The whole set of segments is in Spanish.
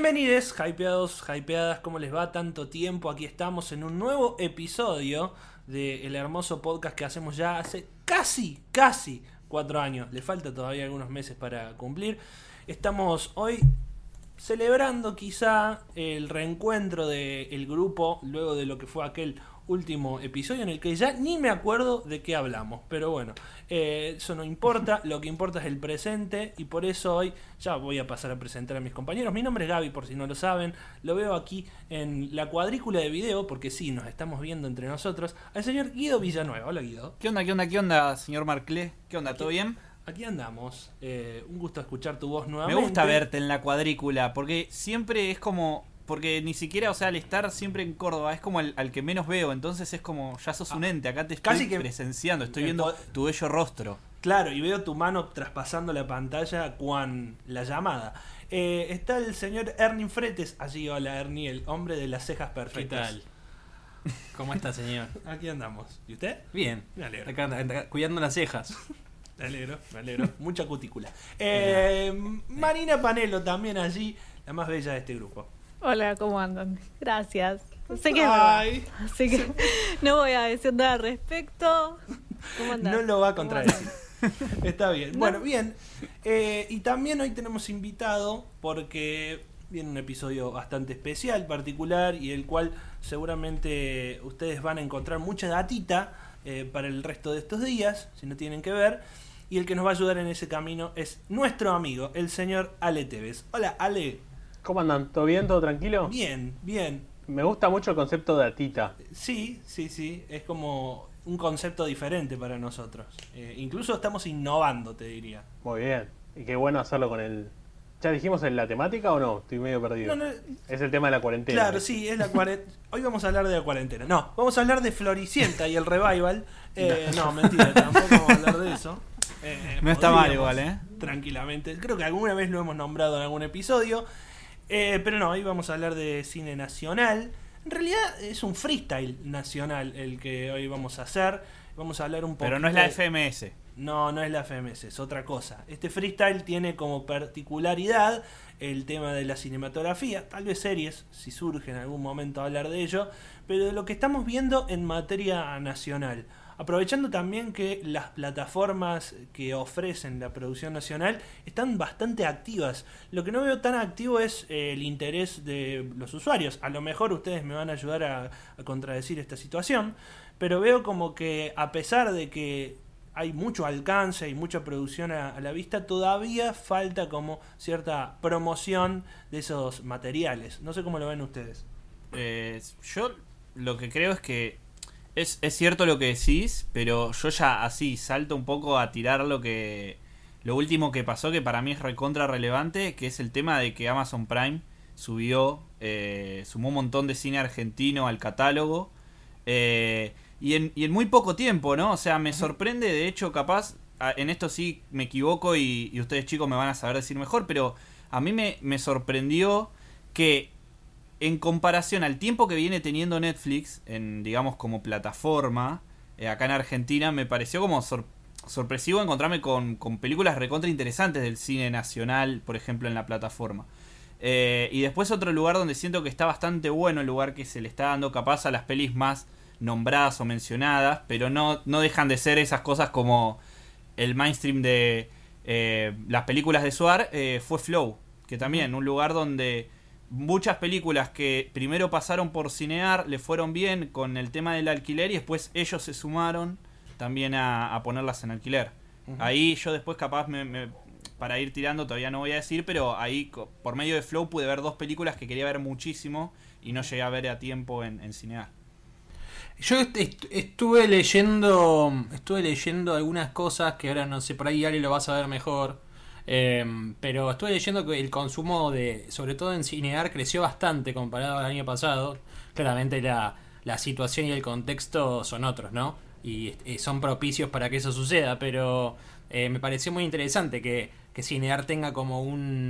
Bienvenidos, hypeados, hypeadas, ¿cómo les va? Tanto tiempo, aquí estamos en un nuevo episodio del hermoso podcast que hacemos ya hace casi 4 años. Le falta todavía algunos meses para cumplir. Estamos hoy celebrando quizá el reencuentro del grupo luego de lo que fue aquel último episodio en el que ya ni me acuerdo de qué hablamos, pero bueno, eso no importa, lo que importa es el presente y por eso hoy ya voy a pasar a presentar a mis compañeros. Mi nombre es Gaby, por si no lo saben, lo veo aquí en la cuadrícula de video, porque sí, nos estamos viendo entre nosotros, al señor Guido Villanueva. Hola, Guido. ¿Qué onda, señor Marclé? ¿Qué onda, todo bien? Aquí andamos, un gusto escuchar tu voz nuevamente. Me gusta verte en la cuadrícula, porque siempre es como... Porque ni siquiera, o sea, al estar siempre en Córdoba, es como al que menos veo, entonces es como, ya sos un ente, acá te estoy casi que presenciando, estoy viendo tu bello rostro. Claro, y veo tu mano traspasando la pantalla con la llamada. Está el señor Ernie Fretes allí. Hola, Ernie, el hombre de las cejas perfectas. ¿Qué tal? ¿Cómo está, señor? Aquí andamos. ¿Y usted? Bien. Me alegro. Acá anda cuidando las cejas. Me alegro. Mucha cutícula. Marina Panelo también allí, la más bella de este grupo. Hola, ¿cómo andan? Gracias. Sé que Ay. así que no voy a decir nada al respecto. ¿Cómo andan? No lo va a contradecir. Está bien. No. Bueno, bien. Y también hoy tenemos invitado porque viene un episodio bastante especial, particular, y el cual seguramente ustedes van a encontrar mucha datita para el resto de estos días, si no tienen que ver. Y el que nos va a ayudar en ese camino es nuestro amigo, el señor Ale Tevez. Hola, Ale. ¿Cómo andan? ¿Todo bien? ¿Todo tranquilo? Bien. Me gusta mucho el concepto de datita. Sí. Es como un concepto diferente para nosotros. Incluso estamos innovando, te diría. Muy bien. Y qué bueno hacerlo con el... ¿Ya dijimos en la temática o no? Estoy medio perdido. No, es el tema de la cuarentena. Claro, sí, es la cuarentena. Hoy vamos a hablar de la cuarentena. No, vamos a hablar de Floricienta y el revival. No, mentira, tampoco vamos a hablar de eso. No está mal igual, Tranquilamente. Creo que alguna vez lo hemos nombrado en algún episodio. Pero no, hoy vamos a hablar de cine nacional. En realidad es un freestyle nacional el que hoy vamos a hacer. Vamos a hablar un poco. Pero no es la FMS. No es la FMS, es otra cosa. Este freestyle tiene como particularidad el tema de la cinematografía, tal vez series, si surge en algún momento hablar de ello, pero de lo que estamos viendo en materia nacional. Aprovechando también que las plataformas que ofrecen la producción nacional están bastante activas. Lo que no veo tan activo es el interés de los usuarios. A lo mejor ustedes me van a ayudar a contradecir esta situación, pero veo como que a pesar de que hay mucho alcance y mucha producción a la vista, todavía falta como cierta promoción de esos materiales. No sé cómo lo ven ustedes. Yo lo que creo es que es cierto lo que decís, pero yo ya así salto un poco a tirar lo último que pasó, que para mí es recontra relevante, que es el tema de que Amazon Prime sumó un montón de cine argentino al catálogo. Y en muy poco tiempo, ¿no? O sea, me sorprende, de hecho, capaz, en esto sí me equivoco y ustedes chicos me van a saber decir mejor, pero a mí me sorprendió que en comparación al tiempo que viene teniendo Netflix, digamos como plataforma, acá en Argentina, me pareció como sorpresivo encontrarme con películas recontra interesantes del cine nacional, por ejemplo, en la plataforma. Y después otro lugar donde siento que está bastante bueno, el lugar que se le está dando capaz a las pelis más nombradas o mencionadas, pero no dejan de ser esas cosas como el mainstream de las películas de Suar, fue Flow, que también un lugar donde muchas películas que primero pasaron por Cinear le fueron bien con el tema del alquiler y después ellos se sumaron también a ponerlas en alquiler. Ahí yo después capaz para ir tirando todavía no voy a decir, pero ahí por medio de Flow pude ver 2 películas que quería ver muchísimo y no llegué a ver a tiempo en Cinear. Yo estuve leyendo algunas cosas que ahora no sé, por ahí Ale lo vas a ver mejor. Pero estuve leyendo que el consumo sobre todo en Cinear, creció bastante comparado al año pasado. Claramente la situación y el contexto son otros, ¿no? Y son propicios para que eso suceda, pero me pareció muy interesante que Cinear tenga como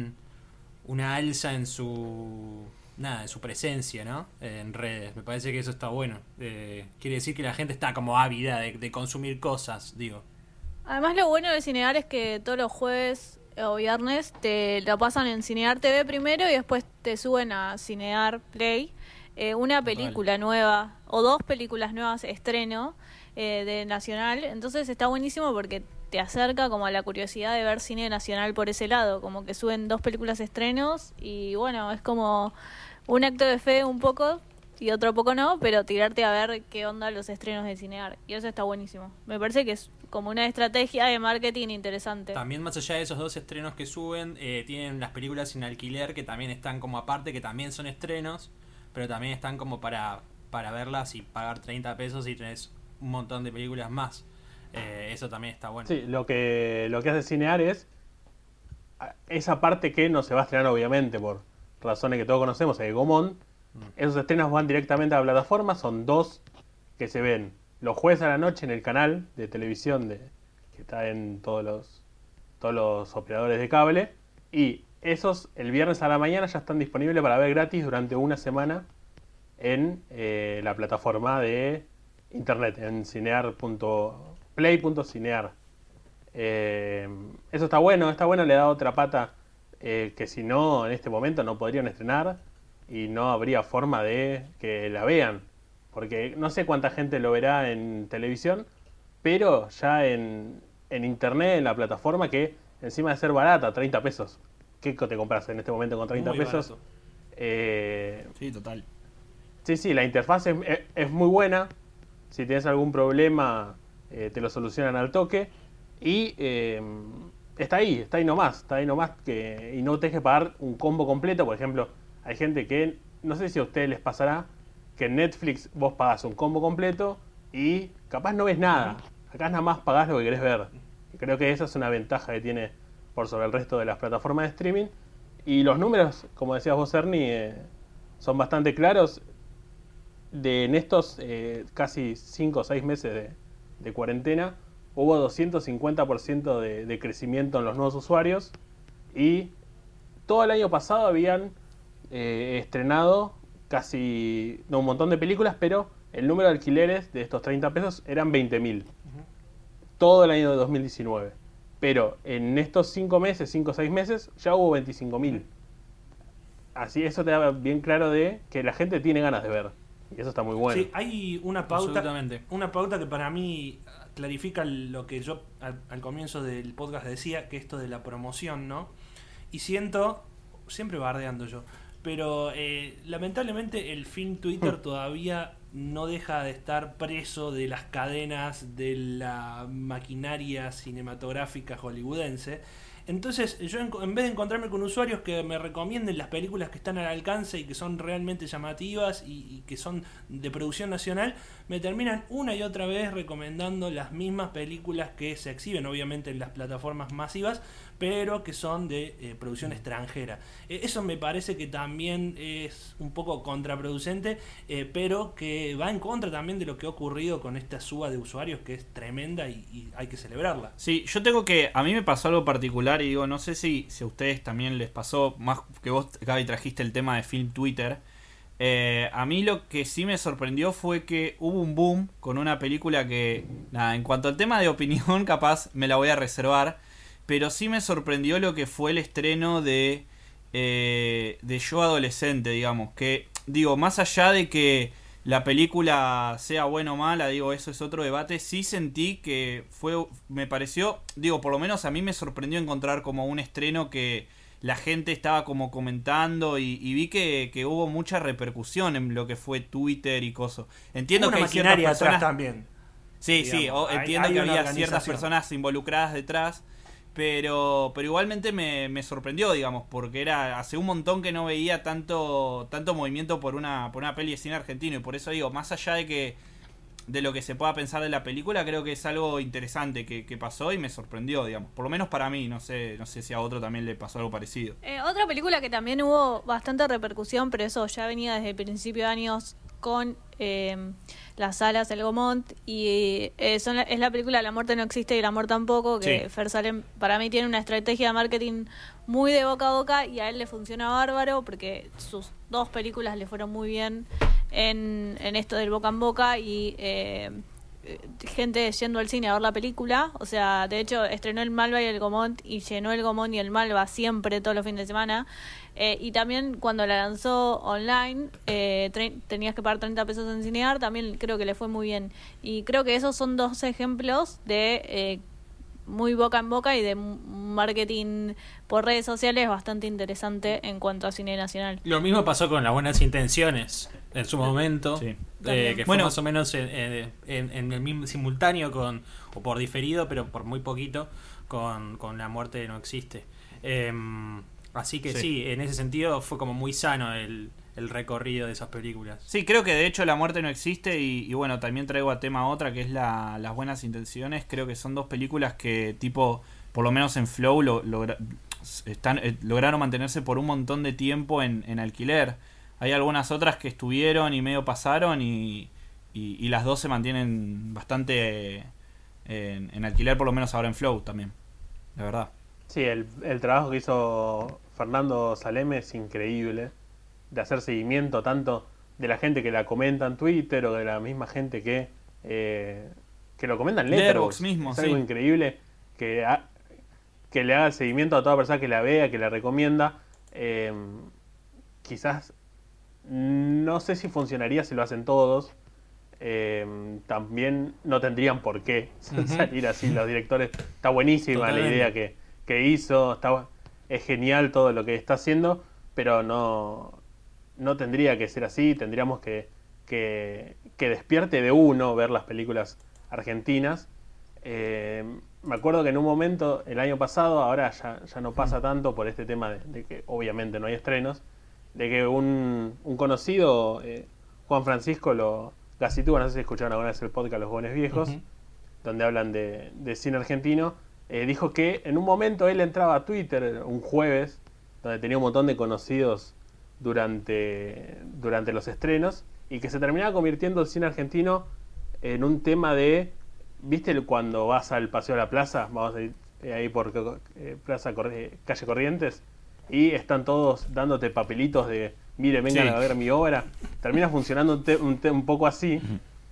una alza en su presencia, ¿no? En redes. Me parece que eso está bueno. Quiere decir que la gente está como ávida de consumir cosas, digo. Además, lo bueno de Cinear es que todos los jueves o viernes te lo pasan en Cinear TV primero y después te suben a Cinear Play una película nueva o 2 películas nuevas estreno de Nacional. Entonces está buenísimo porque te acerca como a la curiosidad de ver cine nacional por ese lado, como que suben 2 películas estrenos y bueno, es como un acto de fe un poco y otro poco no, pero tirarte a ver qué onda los estrenos de Cinear, y eso está buenísimo. Me parece que es como una estrategia de marketing interesante. También más allá de esos 2 estrenos que suben, tienen las películas sin alquiler que también están como aparte, que también son estrenos, pero también están como para verlas y pagar 30 pesos y tenés un montón de películas más. Eso también está bueno. Sí, lo que hace Cinear es esa parte que no se va a estrenar obviamente por razones que todos conocemos, el Gomón. Esos estrenos van directamente a la plataforma, son 2 que se ven los jueves a la noche en el canal de televisión que está en todos los operadores de cable, y esos el viernes a la mañana ya están disponibles para ver gratis durante una semana en la plataforma de internet, en play.cinear. Eso está bueno, le da otra pata que si no, en este momento no podrían estrenar y no habría forma de que la vean, porque no sé cuánta gente lo verá en televisión, pero ya en internet, en la plataforma, que encima de ser barata, 30 pesos, ¿qué te compras en este momento con 30 Muy pesos? Sí, total. Sí, la interfaz es muy buena. Si tienes algún problema, te lo solucionan al toque. Y está ahí nomás, y no te dejes pagar un combo completo. Por ejemplo, hay gente que, no sé si a ustedes les pasará, que en Netflix vos pagás un combo completo y capaz no ves nada. Acá nada más pagás lo que querés ver. Y creo que esa es una ventaja que tiene por sobre el resto de las plataformas de streaming. Y los números, como decías vos, Ernie, son bastante claros. En estos casi 5 o 6 meses de cuarentena, hubo 250% de crecimiento en los nuevos usuarios, y todo el año pasado habían estrenado un montón de películas, pero el número de alquileres de estos 30 pesos eran 20.000. Todo el año de 2019. Pero en estos 5 o 6 meses, ya hubo 25.000. Así, eso te da bien claro de que la gente tiene ganas de ver. Y eso está muy bueno. Sí, hay una pauta que para mí clarifica lo que yo al comienzo del podcast decía, que esto de la promoción, ¿no? Y siento, siempre bardeando yo, pero lamentablemente el film Twitter todavía no deja de estar preso de las cadenas de la maquinaria cinematográfica hollywoodense. Entonces yo en vez de encontrarme con usuarios que me recomienden las películas que están al alcance y que son realmente llamativas y que son de producción nacional, me terminan una y otra vez recomendando las mismas películas que se exhiben obviamente en las plataformas masivas, pero que son de producción extranjera. Eso me parece que también es un poco contraproducente, pero que va en contra también de lo que ha ocurrido con esta suba de usuarios, que es tremenda y hay que celebrarla. Sí, a mí me pasó algo particular y digo, no sé si a ustedes también les pasó, más que vos, Gaby, trajiste el tema de Film Twitter. A mí lo que sí me sorprendió fue que hubo un boom con una película que, nada, en cuanto al tema de opinión, capaz me la voy a reservar, pero sí me sorprendió lo que fue el estreno de Yo Adolescente, digamos, que, digo, más allá de que la película sea buena o mala, digo, eso es otro debate, sí sentí que me pareció, digo, por lo menos a mí me sorprendió encontrar como un estreno que la gente estaba como comentando y vi que hubo mucha repercusión en lo que fue Twitter y cosas. Entiendo una que hay ciertas maquinaria personas atrás también. Sí, digamos, sí, entiendo hay que una había ciertas organización. personas involucradas detrás, pero igualmente me sorprendió, digamos, porque hace un montón que no veía tanto movimiento por una peli de cine argentino, y por eso digo, más allá de lo que se pueda pensar de la película, creo que es algo interesante que pasó y me sorprendió, digamos, por lo menos para mí, no sé si a otro también le pasó algo parecido. Otra película que también hubo bastante repercusión, pero eso ya venía desde el principio de años con las salas El Gomont, y es la película La muerte no existe y el amor tampoco, que Sí. Fer Salem para mí tiene una estrategia de marketing muy de boca a boca, y a él le funciona bárbaro porque sus 2 películas le fueron muy bien en esto del boca en boca, y gente yendo al cine a ver la película. O sea, de hecho estrenó el Malva y el Gomont y llenó el Gomont y el Malva siempre todos los fines de semana. Y también cuando la lanzó online, tenías que pagar 30 pesos en Cinear, también creo que le fue muy bien. Y creo que esos son dos ejemplos de muy boca en boca y de marketing por redes sociales bastante interesante en cuanto a cine nacional. Lo mismo pasó con Las Buenas Intenciones en su momento, Sí. que fue más o menos en el mismo simultáneo o por diferido, pero por muy poquito, con La Muerte No Existe. Así que sí, en ese sentido fue como muy sano el recorrido de esas películas. Sí, creo que de hecho La Muerte No Existe y bueno, también traigo a tema otra que es Las Buenas Intenciones. Creo que son dos películas que tipo, por lo menos en Flow, lograron mantenerse por un montón de tiempo en alquiler. Hay algunas otras que estuvieron y medio pasaron y las dos se mantienen bastante en alquiler, por lo menos ahora en Flow también, la verdad. Sí, el trabajo que hizo Fernando Saleme es increíble, de hacer seguimiento tanto de la gente que la comenta en Twitter o de la misma gente que lo comenta en Letterboxd mismo, es algo increíble que le haga el seguimiento a toda persona que la vea, que la recomienda. Quizás no sé si funcionaría si lo hacen todos. También no tendrían por qué salir así los directores. Está buenísima Totalmente. la idea que hizo, es genial todo lo que está haciendo, pero no tendría que ser así. Tendríamos que despierte de uno ver las películas argentinas. Me acuerdo que en un momento, el año pasado, ahora ya no pasa tanto por este tema de que obviamente no hay estrenos, de que un conocido, Juan Francisco Gacitúa, no sé si escucharon alguna vez el podcast Los Jóvenes Viejos, donde hablan de cine argentino, dijo que en un momento él entraba a Twitter un jueves, donde tenía un montón de conocidos durante los estrenos, y que se terminaba convirtiendo el cine argentino en un tema de, ¿viste cuando vas al Paseo de la Plaza? Vamos a ir ahí por calle Corrientes, y están todos dándote papelitos de, mire, vengan a ver mi obra. Termina funcionando un poco así,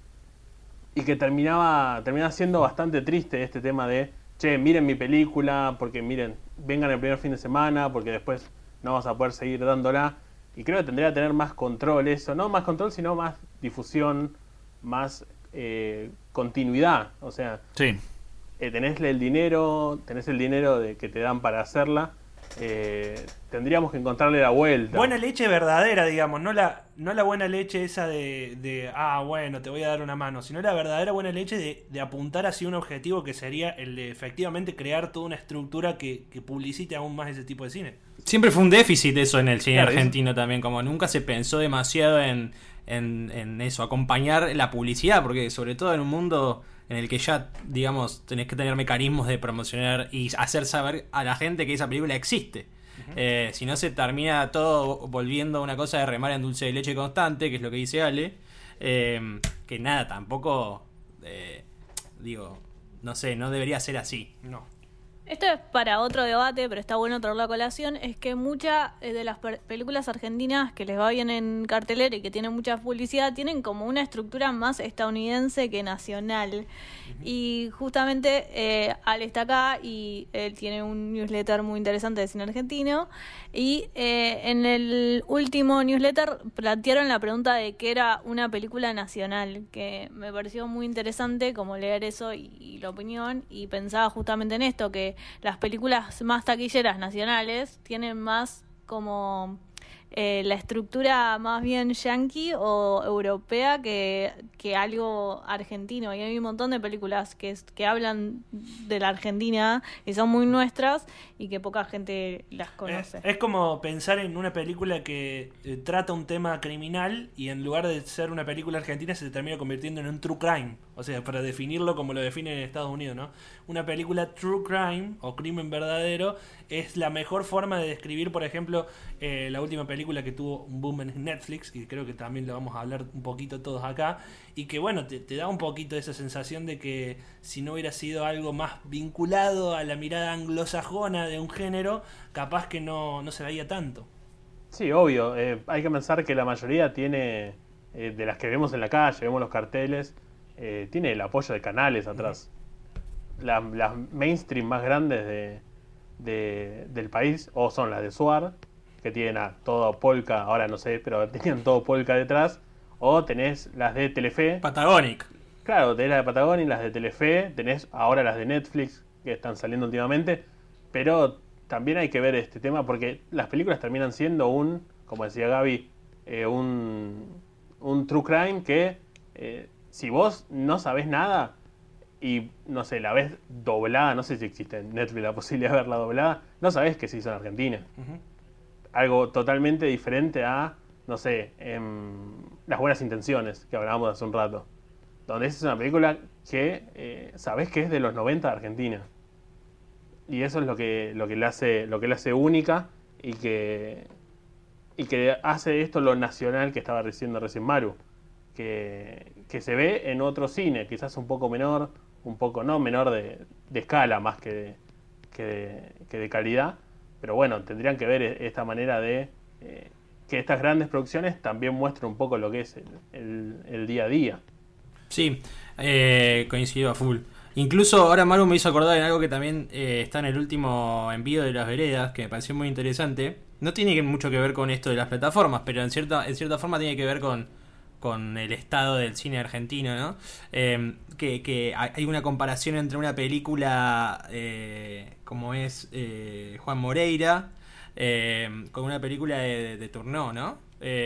y que termina siendo bastante triste este tema de, che, miren mi película, porque miren, vengan el primer fin de semana, porque después no vas a poder seguir dándola. Y creo que tendría que tener más control eso, no más control, sino más difusión, más continuidad. O sea, tenés el dinero que te dan para hacerla. Tendríamos que encontrarle la vuelta. Buena leche verdadera, digamos, no la buena leche esa de bueno, te voy a dar una mano, sino la verdadera buena leche de apuntar hacia un objetivo que sería el de efectivamente crear toda una estructura que publicite aún más ese tipo de cine. Siempre fue un déficit eso en el cine Claro, argentino también, como nunca se pensó demasiado en eso, acompañar la publicidad, porque sobre todo en un mundo en el que ya, digamos, tenés que tener mecanismos de promocionar y hacer saber a la gente que esa película existe. Si no, se termina todo volviendo a una cosa de remar en dulce de leche constante, que es lo que dice Ale, que nada, tampoco, no sé, no debería ser así. No. Esto es para otro debate, pero está bueno traerlo a colación. Es que muchas de las películas argentinas que les va bien en cartelera y que tienen mucha publicidad tienen como una estructura más estadounidense que nacional. Y justamente Ale está acá y él tiene un newsletter muy interesante de cine argentino. Y en el último newsletter plantearon la pregunta de qué era una película nacional, que me pareció muy interesante como leer eso y la opinión, y pensaba justamente en esto, que las películas más taquilleras nacionales tienen más como la estructura más bien yankee o europea que algo argentino, y hay un montón de películas que hablan de la Argentina y son muy nuestras y que poca gente las conoce. Es como pensar en una película que trata un tema criminal y en lugar de ser una película argentina se termina convirtiendo en un true crime. O sea, para definirlo como lo definen en Estados Unidos, ¿no? Una película true crime o crimen verdadero es la mejor forma de describir, por ejemplo, la última película que tuvo un boom en Netflix, y creo que también lo vamos a hablar un poquito todos acá, y que bueno, te da un poquito esa sensación de que si no hubiera sido algo más vinculado a la mirada anglosajona de un género, capaz que no se veía tanto. Sí, obvio. Hay que pensar que la mayoría tiene, de las que vemos en la calle, vemos los carteles, tiene el apoyo de canales atrás. Las mainstream más grandes del país o son las de Suar, que tienen todo Polka, ahora no sé, pero tenían todo Polka detrás, o tenés las de Telefe. Patagonic. Claro, tenés las de Patagonic, las de Telefe, tenés ahora las de Netflix, que están saliendo últimamente, pero también hay que ver este tema porque las películas terminan siendo como decía Gaby, un true crime que si vos no sabés nada y, no sé, la ves doblada, no sé si existe en Netflix la posibilidad de verla doblada, no sabés que se hizo en Argentina. Algo totalmente diferente a, no sé, Las Buenas Intenciones, que hablábamos hace un rato. Donde esa es una película que sabés que es de los 90 de Argentina. Y eso es lo que le hace única y que hace esto lo nacional que estaba diciendo recién Maru. Que se ve en otro cine, quizás un poco menor, no menor de escala más que de calidad. Pero bueno, tendrían que ver esta manera de que estas grandes producciones también muestren un poco lo que es el día a día. Sí, coincido a full. Incluso ahora Maru me hizo acordar en algo que también está en el último envío de Las Veredas, que me pareció muy interesante. No tiene mucho que ver con esto de las plataformas, pero en cierta forma tiene que ver con el estado del cine argentino, ¿no? Que hay una comparación entre una película como es Juan Moreira con una película de Tourneur, ¿no?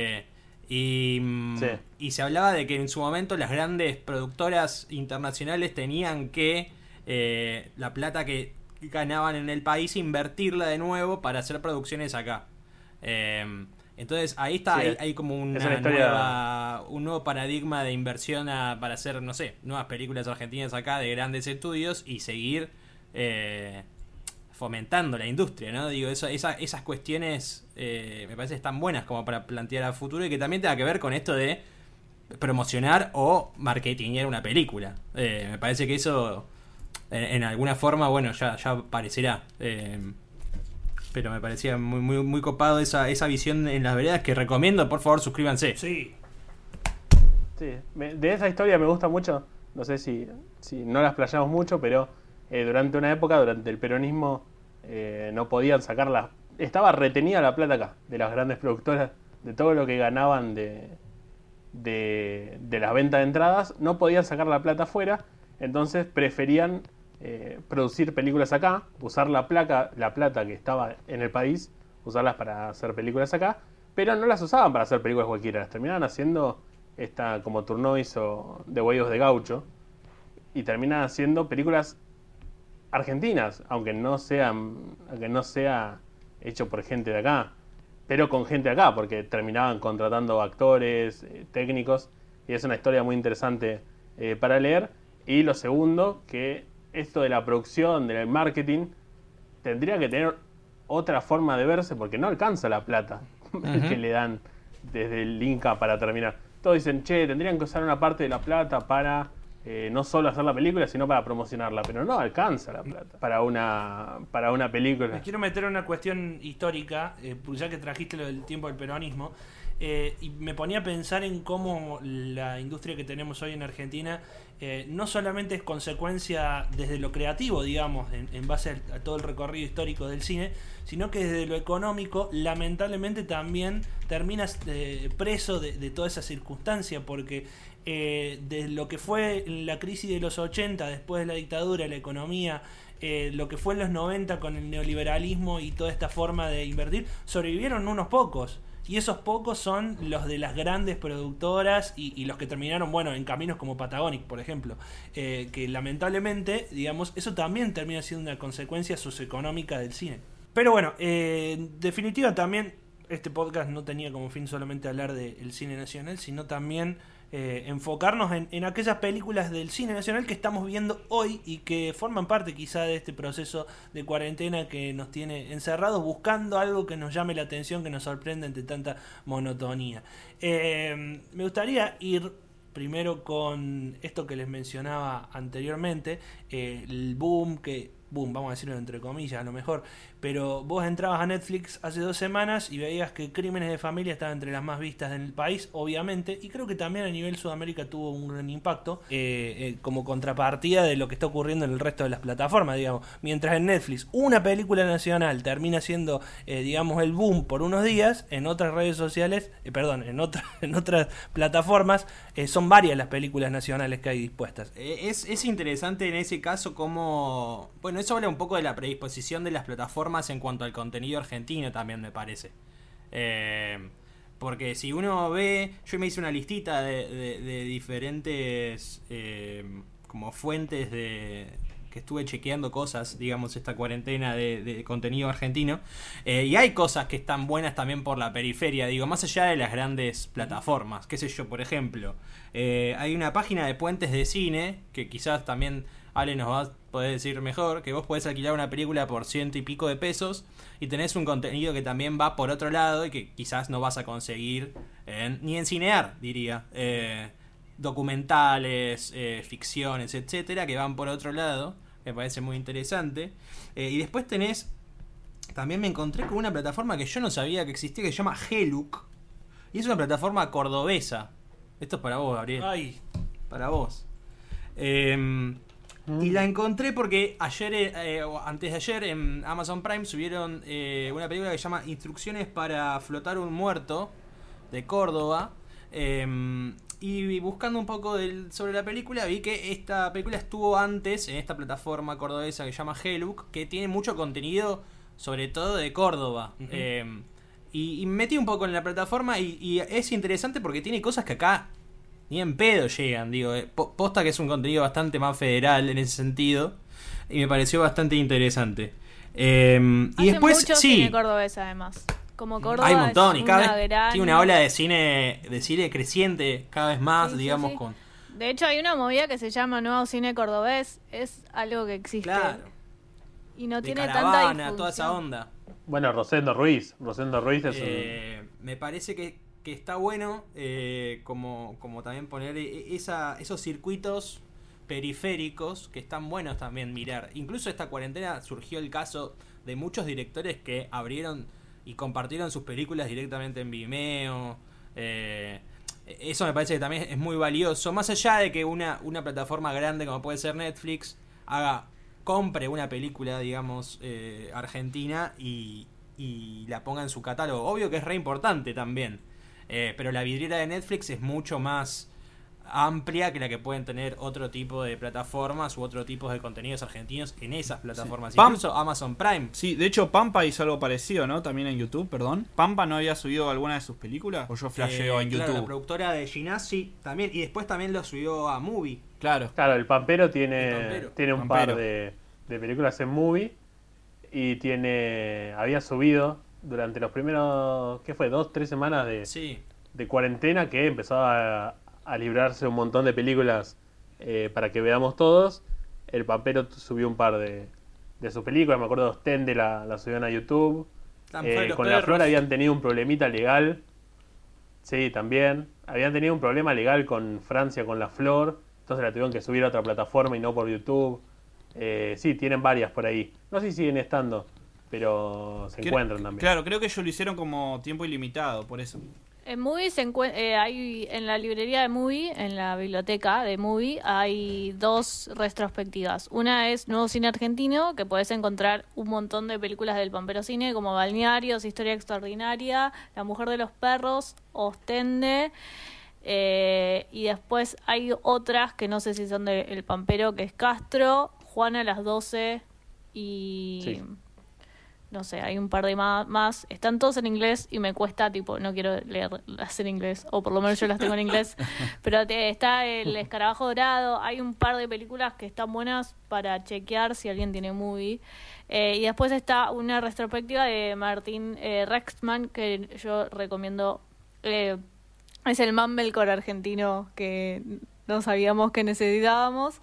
Sí. Y se hablaba de que en su momento las grandes productoras internacionales tenían que la plata que ganaban en el país invertirla de nuevo para hacer producciones acá. Entonces ahí está, Sí, hay como un nuevo paradigma de inversión para hacer, no sé, nuevas películas argentinas acá de grandes estudios y seguir fomentando la industria, ¿no? Digo, esas cuestiones me parece están buenas como para plantear a futuro y que también tenga que ver con esto de promocionar o marketingear una película. Me parece que eso en alguna forma, bueno, ya aparecerá. Pero me parecía muy, muy, muy copado esa visión en Las Veredas, que recomiendo, por favor, suscríbanse. Sí. Sí. De esa historia me gusta mucho, no sé si no la explayamos mucho, pero durante una época, durante el peronismo, no podían sacarla. Estaba retenida la plata acá, de las grandes productoras, de todo lo que ganaban de las ventas de entradas, no podían sacar la plata afuera, entonces preferían producir películas acá, usar la plata que estaba en el país, usarlas para hacer películas acá, pero no las usaban para hacer películas cualquiera, las terminaban haciendo como Tourneur hizo The Way of the Gaucho, y terminan haciendo películas argentinas, aunque no sea hecho por gente de acá, pero con gente de acá, porque terminaban contratando actores, técnicos, y es una historia muy interesante para leer. Y lo segundo, que esto de la producción, del marketing, tendría que tener otra forma de verse, porque no alcanza la plata que le dan desde el Inca para terminar. Todos dicen, tendrían que usar una parte de la plata para no solo hacer la película, sino para promocionarla, pero no alcanza la plata para una película. Me quiero meter en una cuestión histórica, ya que trajiste lo del tiempo del peronismo, y me ponía a pensar en cómo la industria que tenemos hoy en Argentina no solamente es consecuencia desde lo creativo, digamos, en base a todo el recorrido histórico del cine, sino que desde lo económico, lamentablemente también terminas preso de toda esa circunstancia, porque de lo que fue la crisis de los 80, después de la dictadura, la economía, lo que fue en los 90 con el neoliberalismo y toda esta forma de invertir, sobrevivieron unos pocos. Y esos pocos son los de las grandes productoras y los que terminaron, bueno, en caminos como Patagonic, por ejemplo. Que lamentablemente, digamos, eso también termina siendo una consecuencia socioeconómica del cine. Pero bueno, en definitiva también este podcast no tenía como fin solamente hablar del cine nacional, sino también enfocarnos en aquellas películas del cine nacional que estamos viendo hoy y que forman parte quizá de este proceso de cuarentena que nos tiene encerrados buscando algo que nos llame la atención, que nos sorprenda entre tanta monotonía. Me gustaría ir primero con esto que les mencionaba anteriormente, el boom, vamos a decirlo entre comillas a lo mejor, pero vos entrabas a Netflix hace 2 semanas y veías que Crímenes de Familia estaba entre las más vistas del país, obviamente, y creo que también a nivel Sudamérica tuvo un gran impacto, como contrapartida de lo que está ocurriendo en el resto de las plataformas, digamos. Mientras en Netflix una película nacional termina siendo, digamos, el boom por unos días, en otras redes sociales, en otras plataformas, son varias las películas nacionales que hay dispuestas. Es interesante en ese caso como... Bueno, eso habla un poco de la predisposición de las plataformas en cuanto al contenido argentino también, me parece. Porque si uno ve... Yo me hice una listita de diferentes como fuentes que estuve chequeando cosas, digamos, esta cuarentena de contenido argentino. Y hay cosas que están buenas también por la periferia, digo, más allá de las grandes plataformas. Qué sé yo, por ejemplo, hay una página de Puentes de Cine, que quizás también Ale nos va a poder decir mejor, que vos podés alquilar una película por 100 y pico de pesos y tenés un contenido que también va por otro lado y que quizás no vas a conseguir ni en Cinear, diría. Documentales, ficciones, etcétera, que van por otro lado. Me parece muy interesante. Y después tenés... También me encontré con una plataforma que yo no sabía que existía, que se llama Heluk. Y es una plataforma cordobesa. Esto es para vos, Gabriel. Ay. Para vos. Y la encontré porque ayer o antes de ayer en Amazon Prime subieron una película que se llama Instrucciones para flotar un muerto, de Córdoba. Y buscando un poco sobre la película, vi que esta película estuvo antes en esta plataforma cordobesa que se llama Heluk, que tiene mucho contenido, sobre todo de Córdoba. Uh-huh. Y me metí un poco en la plataforma y es interesante porque tiene cosas que acá ni en pedo llegan, digo. Posta que es un contenido bastante más federal en ese sentido. Y me pareció bastante interesante. Y después, mucho sí. cine cordobés, además. Como Córdoba Hay un montón, y cada vez gran... tiene una ola de cine creciente, cada vez más, sí, digamos, sí. con... De hecho, hay una movida que se llama Nuevo Cine Cordobés. Es algo que existe. Claro. Y no de tiene Caravana, tanta difusión. toda esa onda. Bueno, Rosendo Ruiz es Me parece que está bueno como también poner esos circuitos periféricos que están buenos también mirar. Incluso esta cuarentena surgió el caso de muchos directores que abrieron y compartieron sus películas directamente en Vimeo. Eso me parece que también es muy valioso. Más allá de que una plataforma grande como puede ser Netflix compre una película, digamos, argentina y la ponga en su catálogo. Obvio que es re importante también. Pero la vidriera de Netflix es mucho más amplia que la que pueden tener otro tipo de plataformas u otro tipo de contenidos argentinos en esas plataformas. Sí. Incluso Amazon Prime. Sí, de hecho Pampa hizo algo parecido, ¿no? También en YouTube, perdón. ¿Pampa no había subido alguna de sus películas? ¿O yo flasheo en Claro, YouTube? la productora de Ginasi también. Y después también lo subió a Movie. Claro. Claro, el Pampero tiene un Pampero. par de películas en Movie. Y había subido durante los primeros, ¿qué fue? 2-3 semanas de cuarentena, que empezaba a librarse un montón de películas para que veamos todos. El Pampero subió un par de sus películas, me acuerdo, Ostende la subieron a YouTube. Con La Flor habían tenido un problemita legal. Sí, también. Habían tenido un problema legal con Francia, con La Flor. Entonces la tuvieron que subir a otra plataforma y no por YouTube. Sí, tienen varias por ahí. No sé si siguen estando, pero se encuentran también. Claro, creo que ellos lo hicieron como tiempo ilimitado, por eso. En Movie hay en la librería de Movie, en la biblioteca de Movie, hay 2 retrospectivas. Una es Nuevo Cine Argentino, que podés encontrar un montón de películas del Pampero Cine, como Balnearios, Historia Extraordinaria, La Mujer de los Perros, Ostende. Y después hay otras que no sé si son del Pampero, que es Castro, Juana a las 12 y... Sí. No sé, hay un par de más. Están todos en inglés y me cuesta, no quiero leerlas en inglés, o por lo menos yo las tengo en inglés. Pero está El Escarabajo Dorado, hay un par de películas que están buenas para chequear si alguien tiene Movie. Y después está una retrospectiva de Martín Rexman, que yo recomiendo. Es el Mumblecore argentino que no sabíamos que necesitábamos.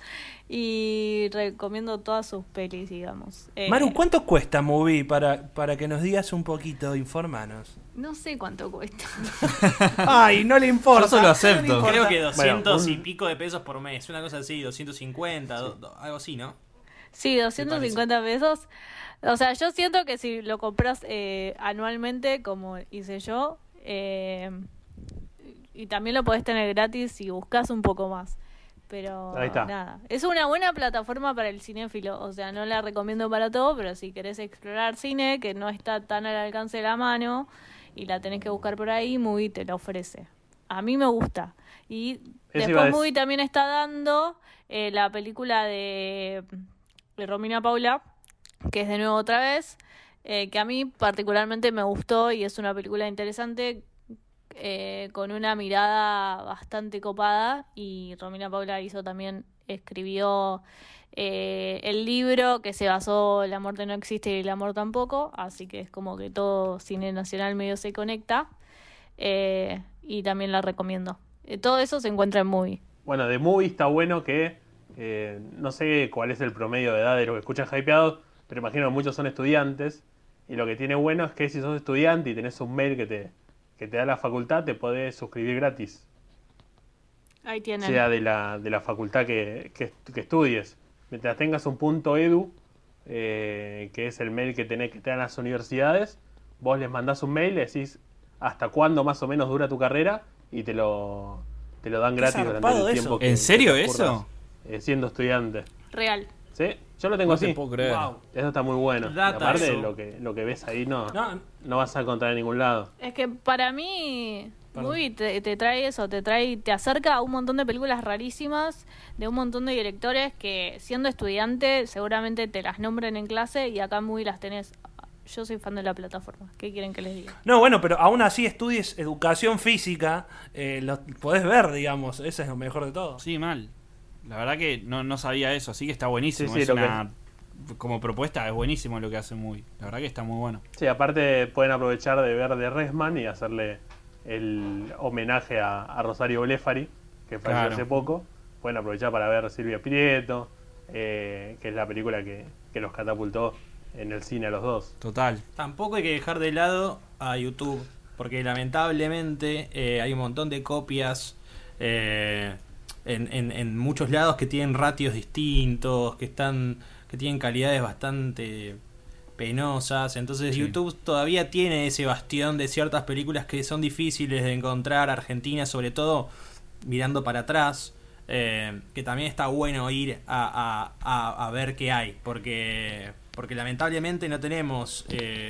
Y recomiendo todas sus pelis, digamos. Maru, ¿cuánto cuesta Movie para que nos digas un poquito, informanos? No sé cuánto cuesta. Ay, no le importa. Yo solo acepto. Creo que 200 Bueno, y pico de pesos por mes. Una cosa así, 250, algo así, ¿no? Sí, 250 pesos. O sea, yo siento que si lo compras anualmente, como hice yo, y también lo podés tener gratis si buscas un poco más. Pero Ahí está. nada, es una buena plataforma para el cinéfilo. O sea, no la recomiendo para todo, pero si querés explorar cine, que no está tan al alcance de la mano y la tenés que buscar por ahí, Movie te la ofrece. A mí me gusta. Y Eso iba a después decir. Movie también está dando la película de Romina Paula, que es de nuevo otra vez, que a mí particularmente me gustó y es una película interesante, con una mirada bastante copada, y Romina Paula escribió el libro que se basó La muerte no existe y el amor tampoco, así que es como que todo cine nacional medio se conecta, y también la recomiendo. Todo eso se encuentra en Movie. Bueno, de Movie está bueno que no sé cuál es el promedio de edad de los que escuchan Hypeados, pero imagino que muchos son estudiantes, y lo que tiene bueno es que si sos estudiante y tenés un mail que te da la facultad, te podés suscribir gratis, Ahí tienen. sea de la facultad que estudies. Mientras tengas un punto edu, que es el mail que te dan las universidades, vos les mandás un mail, le decís hasta cuándo más o menos dura tu carrera y te lo dan Qué gratis durante zarpado el eso. tiempo ¿En serio te eso? ocurras, siendo estudiante. Real. ¿Sí? Yo lo tengo No te así. puedo creer. Wow. Eso está muy bueno. Y Data aparte eso. lo que ves ahí no No, vas a encontrar en ningún lado. Es que para mí, Perdón. Movie te trae eso, te acerca a un montón de películas rarísimas de un montón de directores que, siendo estudiante, seguramente te las nombren en clase, y acá en Movie las tenés. Yo soy fan de la plataforma. ¿Qué quieren que les diga? No, bueno, pero aún así estudies educación física, lo podés ver, digamos, eso es lo mejor de todo. Sí, mal. La verdad que no sabía eso, así que está buenísimo. Sí, es lo como propuesta es buenísimo lo que hace Movie. La verdad que está muy bueno. Sí, aparte pueden aprovechar de ver de Resman y hacerle el homenaje a Rosario Blefari, que falleció Claro. hace poco. Pueden aprovechar para ver Silvia Prieto, que es la película que los catapultó en el cine a los dos. Total. Tampoco hay que dejar de lado a YouTube, porque lamentablemente hay un montón de copias en muchos lados que tienen ratios distintos, que tienen calidades bastante penosas. Entonces Sí. YouTube todavía tiene ese bastión de ciertas películas que son difíciles de encontrar, Argentina sobre todo, mirando para atrás. Que también está bueno ir a ver qué hay, porque lamentablemente no tenemos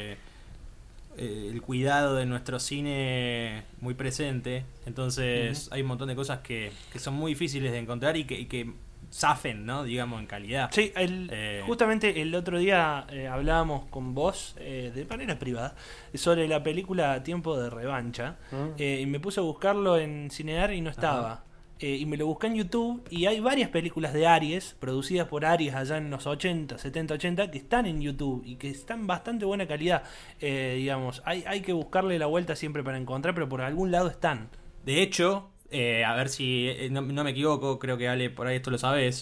el cuidado de nuestro cine muy presente. Entonces hay un montón de cosas que son muy difíciles de encontrar y que zafen, ¿no? Digamos, en calidad. Sí, justamente el otro día hablábamos con vos, de manera privada, sobre la película Tiempo de Revancha, y me puse a buscarlo en Cinear y no estaba. Y me lo busqué en YouTube, y hay varias películas de Aries, producidas por Aries allá en los 80, 70, 80, que están en YouTube y que están bastante buena calidad. Digamos, hay que buscarle la vuelta siempre para encontrar, pero por algún lado están. De hecho, a ver si no me equivoco, creo que Ale, por ahí esto lo sabes.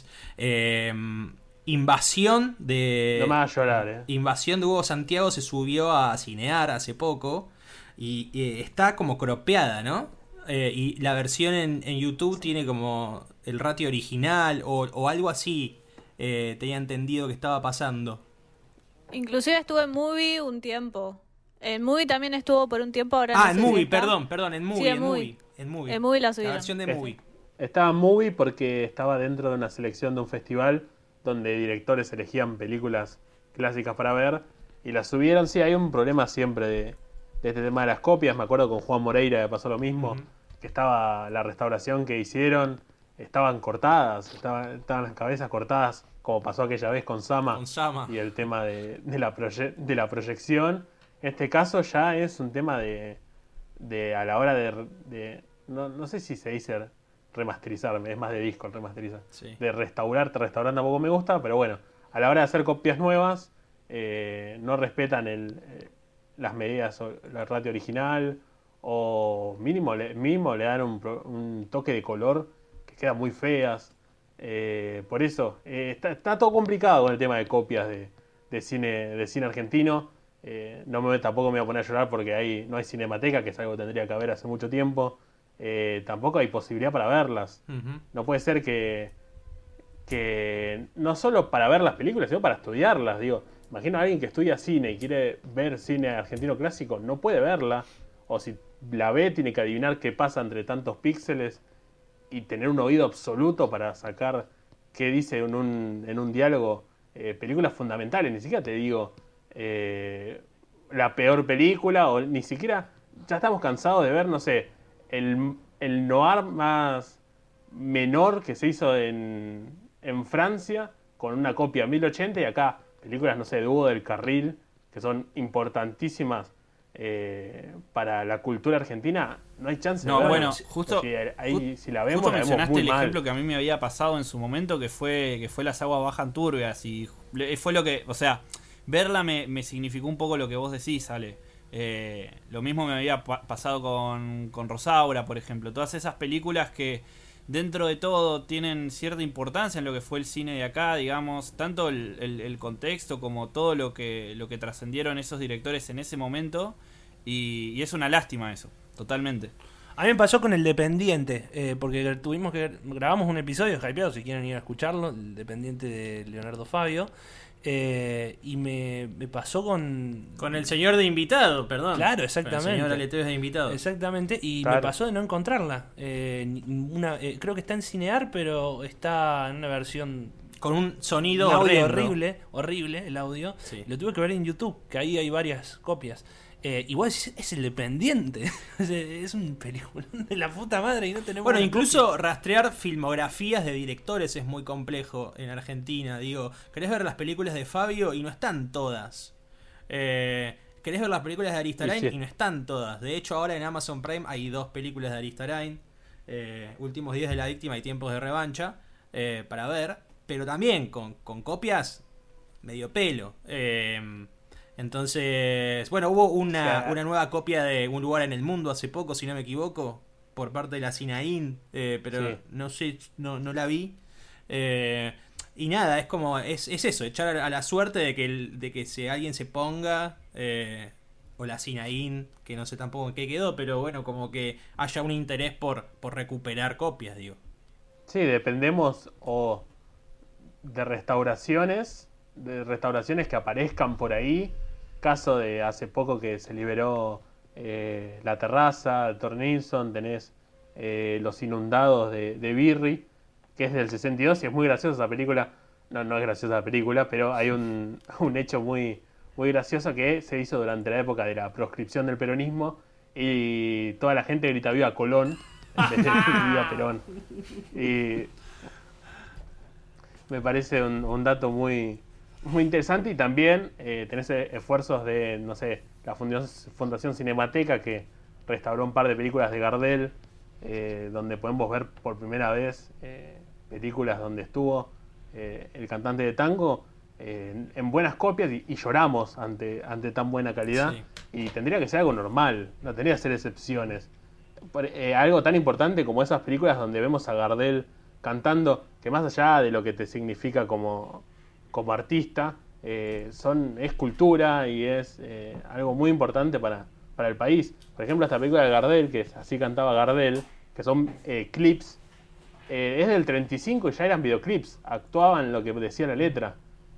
Invasión de No me hagas llorar, Invasión de Hugo Santiago se subió a Cinear hace poco y está como cropeada, ¿no? Y la versión en YouTube tiene como el ratio original o algo así. Tenía entendido que estaba pasando. Inclusive estuvo en Movie un tiempo. En Movie también estuvo por un tiempo. Ahora no En sé si Movie, está. perdón, en Movie, Sí, en Movie. En Movie la La subieron. versión de Movie. Estaba en Movie porque estaba dentro de una selección de un festival donde directores elegían películas clásicas para ver y las subieron. Sí, hay un problema siempre de este tema de las copias. Me acuerdo con Juan Moreira que pasó lo mismo, que estaba la restauración que hicieron, estaban cortadas, estaban las cabezas cortadas, como pasó aquella vez con Sama, Con Sama. y el tema de la proyección. En este caso ya es un tema de a la hora de no sé si se dice remasterizar, es más de disco remasterizar, Sí. de restaurar tampoco me gusta, pero bueno, a la hora de hacer copias nuevas no respetan las medidas o el ratio original, o mínimo le dan un toque de color que queda muy feas. Por eso está todo complicado con el tema de copias de cine argentino. Tampoco me voy a poner a llorar porque no hay cinemateca, que es algo que tendría que haber hace mucho tiempo. Tampoco hay posibilidad para verlas. Ujú. No puede ser que no solo para ver las películas, sino para estudiarlas. Digo, Imagino a alguien que estudia cine y quiere ver cine argentino clásico, no puede verla. O si la ve, tiene que adivinar qué pasa entre tantos píxeles y tener un oído absoluto para sacar qué dice en un diálogo. Películas fundamentales, ni siquiera te digo la peor película, o ni siquiera, ya estamos cansados de ver, no sé, el noir más menor que se hizo en Francia, con una copia 1080, y acá películas, no sé, de Hugo del Carril, que son importantísimas para la cultura argentina. No hay chance de No, verla. bueno, justo Ahí, si la vemos, justo la vemos mencionaste muy el mal. ejemplo que a mí me había pasado en su momento, que fue las aguas bajan turbias, y fue lo que, o sea, verla me significó un poco lo que vos decís, Ale. Lo mismo me había pasado con Rosaura, por ejemplo. Todas esas películas que dentro de todo tienen cierta importancia en lo que fue el cine de acá, digamos, tanto el contexto como todo lo que trascendieron esos directores en ese momento, y es una lástima eso, totalmente. A mí me pasó con El Dependiente, porque grabamos un episodio hypeado, si quieren ir a escucharlo, El Dependiente de Leonardo Fabio, y me pasó con el señor de invitado, perdón. Claro, exactamente. El señor Aleteos de invitado. Exactamente, y Claro. me pasó de no encontrarla. Creo que está en Cinear, pero está en una versión Con un sonido un audio horrendo. horrible el audio. Sí. Lo tuve que ver en YouTube, que ahí hay varias copias. Igual es El Dependiente. Es un peliculón de la puta madre y no tenemos. Bueno, una incluso rastrear filmografías de directores es muy complejo en Argentina. Digo, querés ver las películas de Fabio y no están todas. Querés ver las películas de Aristarain Sí. y no están todas. De hecho, ahora en Amazon Prime hay 2 películas de Aristarain. Últimos días de la víctima y Tiempos de revancha. Para ver. Pero también con copias medio pelo. Entonces, bueno, hubo una nueva copia de Un lugar en el mundo hace poco, si no me equivoco, por parte de la Sinaín, pero Sí. no sé, no la vi. Y nada, es como, es eso, echar a la suerte de que si alguien se ponga, o la Sinaín, que no sé tampoco en qué quedó, pero bueno, como que haya un interés por recuperar copias, digo. Sí, dependemos o de restauraciones que aparezcan por ahí. Caso de hace poco que se liberó La Terraza, Tornilson, tenés Los Inundados de Birri, que es del 62 y es muy graciosa esa película. No es graciosa la película, pero hay un hecho muy, muy gracioso que se hizo durante la época de la proscripción del peronismo y toda la gente grita viva Colón en vez de viva Perón. Y me parece un dato muy, muy interesante. Y también tenés esfuerzos de, no sé, la Fundación Cinemateca, que restauró un par de películas de Gardel, donde podemos ver por primera vez películas donde estuvo el cantante de tango en buenas copias, y lloramos ante tan buena calidad. Sí. Y tendría que ser algo normal, no tendría que ser excepciones. Algo tan importante como esas películas donde vemos a Gardel cantando, que más allá de lo que te significa como artista, es cultura y es algo muy importante para el país. Por ejemplo, esta película de Gardel, que es Así cantaba Gardel, que son clips, es del 35 y ya eran videoclips, actuaban lo que decía la letra.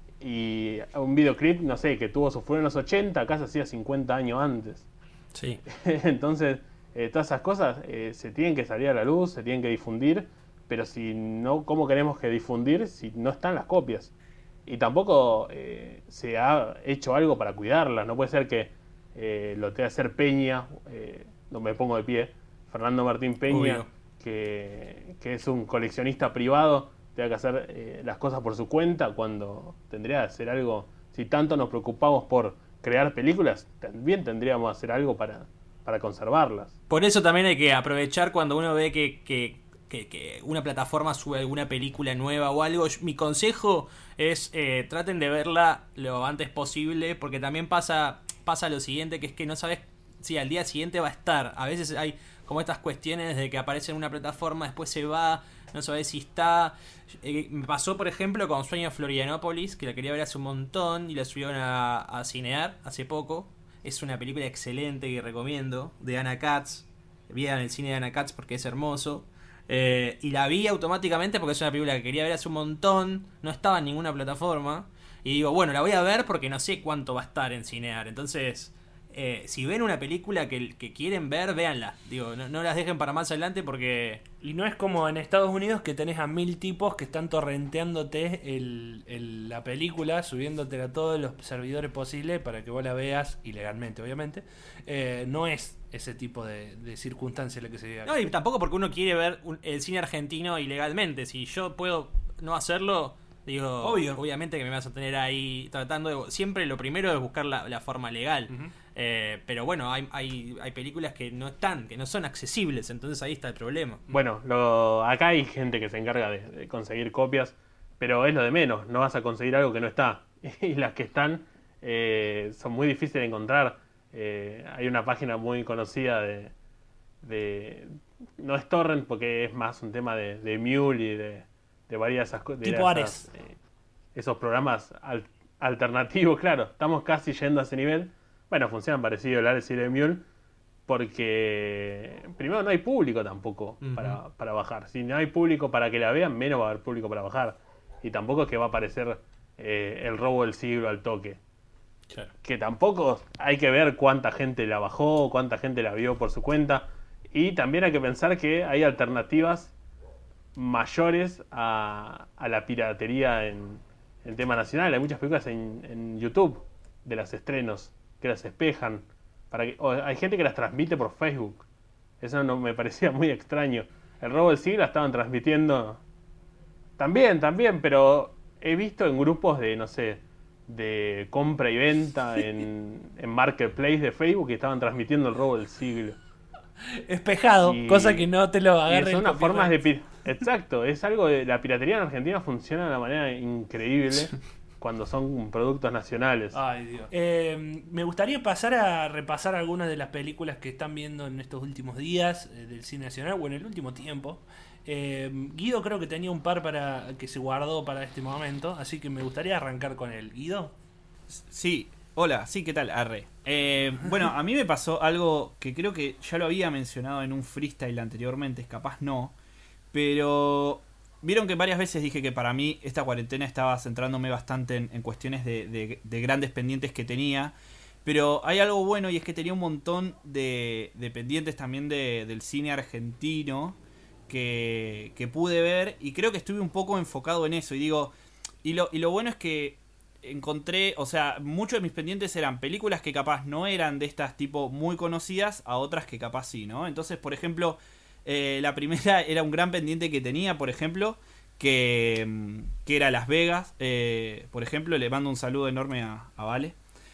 Y un videoclip, no sé, que tuvo su furor en los 80, acá se hacía 50 años antes. Sí. Entonces, todas esas cosas se tienen que salir a la luz, se tienen que difundir, pero si no, ¿cómo queremos que difundir si no están las copias? Y tampoco se ha hecho algo para cuidarlas. No puede ser que lo tenga que hacer Peña, no me pongo de pie, Fernando Martín Peña, Obvio. que es un coleccionista privado, tenga que hacer las cosas por su cuenta, cuando tendría que hacer algo. Si tanto nos preocupamos por crear películas, también tendríamos que hacer algo para conservarlas. Por eso también hay que aprovechar cuando uno ve que una plataforma sube alguna película nueva o algo. Mi consejo es traten de verla lo antes posible, porque también pasa lo siguiente, que es que no sabes si al día siguiente va a estar. A veces hay como estas cuestiones de que aparece en una plataforma, después se va, no sabes si está. Me pasó, por ejemplo, con Sueño Florianópolis, que la quería ver hace un montón y la subieron a Cinear hace poco. Es una película excelente que recomiendo, de Anna Katz. Vean el cine de Anna Katz porque es hermoso. Y la vi automáticamente porque es una película que quería ver hace un montón. No estaba en ninguna plataforma. Y digo, bueno, la voy a ver porque no sé cuánto va a estar en Cinear. Entonces, si ven una película que quieren ver, véanla. Digo, no las dejen para más adelante porque... Y no es como en Estados Unidos que tenés a 1000 tipos que están torrenteándote la película, subiéndotela a todos los servidores posibles para que vos la veas ilegalmente, obviamente. No es ese tipo de circunstancia la que se vive acá. No, y tampoco porque uno quiere ver el cine argentino ilegalmente. Si yo puedo no hacerlo, digo, Obvio. obviamente que me vas a tener ahí tratando de... Siempre lo primero es buscar la forma legal. Ujú. Pero bueno, hay películas que no están, que no son accesibles, entonces ahí está el problema. Bueno, acá hay gente que se encarga de conseguir copias, pero es lo de menos, no vas a conseguir algo que no está. Y las que están son muy difíciles de encontrar. Hay una página muy conocida no es torrent porque es más un tema de Mule y de varias esas cosas. Tipo Ares. Esos programas alternativos, claro, estamos casi yendo a ese nivel. Bueno, funcionan parecido el Ares y el Mule porque primero no hay público tampoco para bajar. Si no hay público para que la vean, menos va a haber público para bajar. Y tampoco es que va a aparecer el robo del siglo al toque. Claro. Que tampoco hay que ver cuánta gente la bajó, cuánta gente la vio por su cuenta. Y también hay que pensar que hay alternativas mayores a la piratería en tema nacional. Hay muchas películas en YouTube de los estrenos que las espejan. Hay gente que las transmite por Facebook. Eso no me parecía muy extraño. El robo del siglo la estaban transmitiendo también, pero he visto en grupos de, no sé, de compra y venta en Marketplace de Facebook que estaban transmitiendo el robo del siglo. Espejado, cosa que no te lo Y agarre. son unas formas de... Exacto, es algo de... La piratería en Argentina funciona de una manera increíble cuando son productos nacionales. Ay, Dios. Me gustaría pasar a repasar algunas de las películas que están viendo en estos últimos días del cine nacional o en el último tiempo. Guido creo que tenía un par que se guardó para este momento, así que me gustaría arrancar con él. ¿Guido? Sí, hola, sí, ¿qué tal? Arre. Bueno, a mí me pasó algo que creo que ya lo había mencionado en un freestyle anteriormente, capaz no, pero vieron que varias veces dije que para mí esta cuarentena estaba centrándome bastante en cuestiones de grandes pendientes que tenía, pero hay algo bueno y es que tenía un montón de pendientes también del cine argentino que pude ver y creo que estuve un poco enfocado en eso y digo, y lo bueno es que encontré, o sea, muchos de mis pendientes eran películas que capaz no eran de estas tipo muy conocidas a otras que capaz sí, ¿no? Entonces, por ejemplo, la primera era un gran pendiente que tenía, por ejemplo, que era Las Vegas, por ejemplo, le mando un saludo enorme a Vale.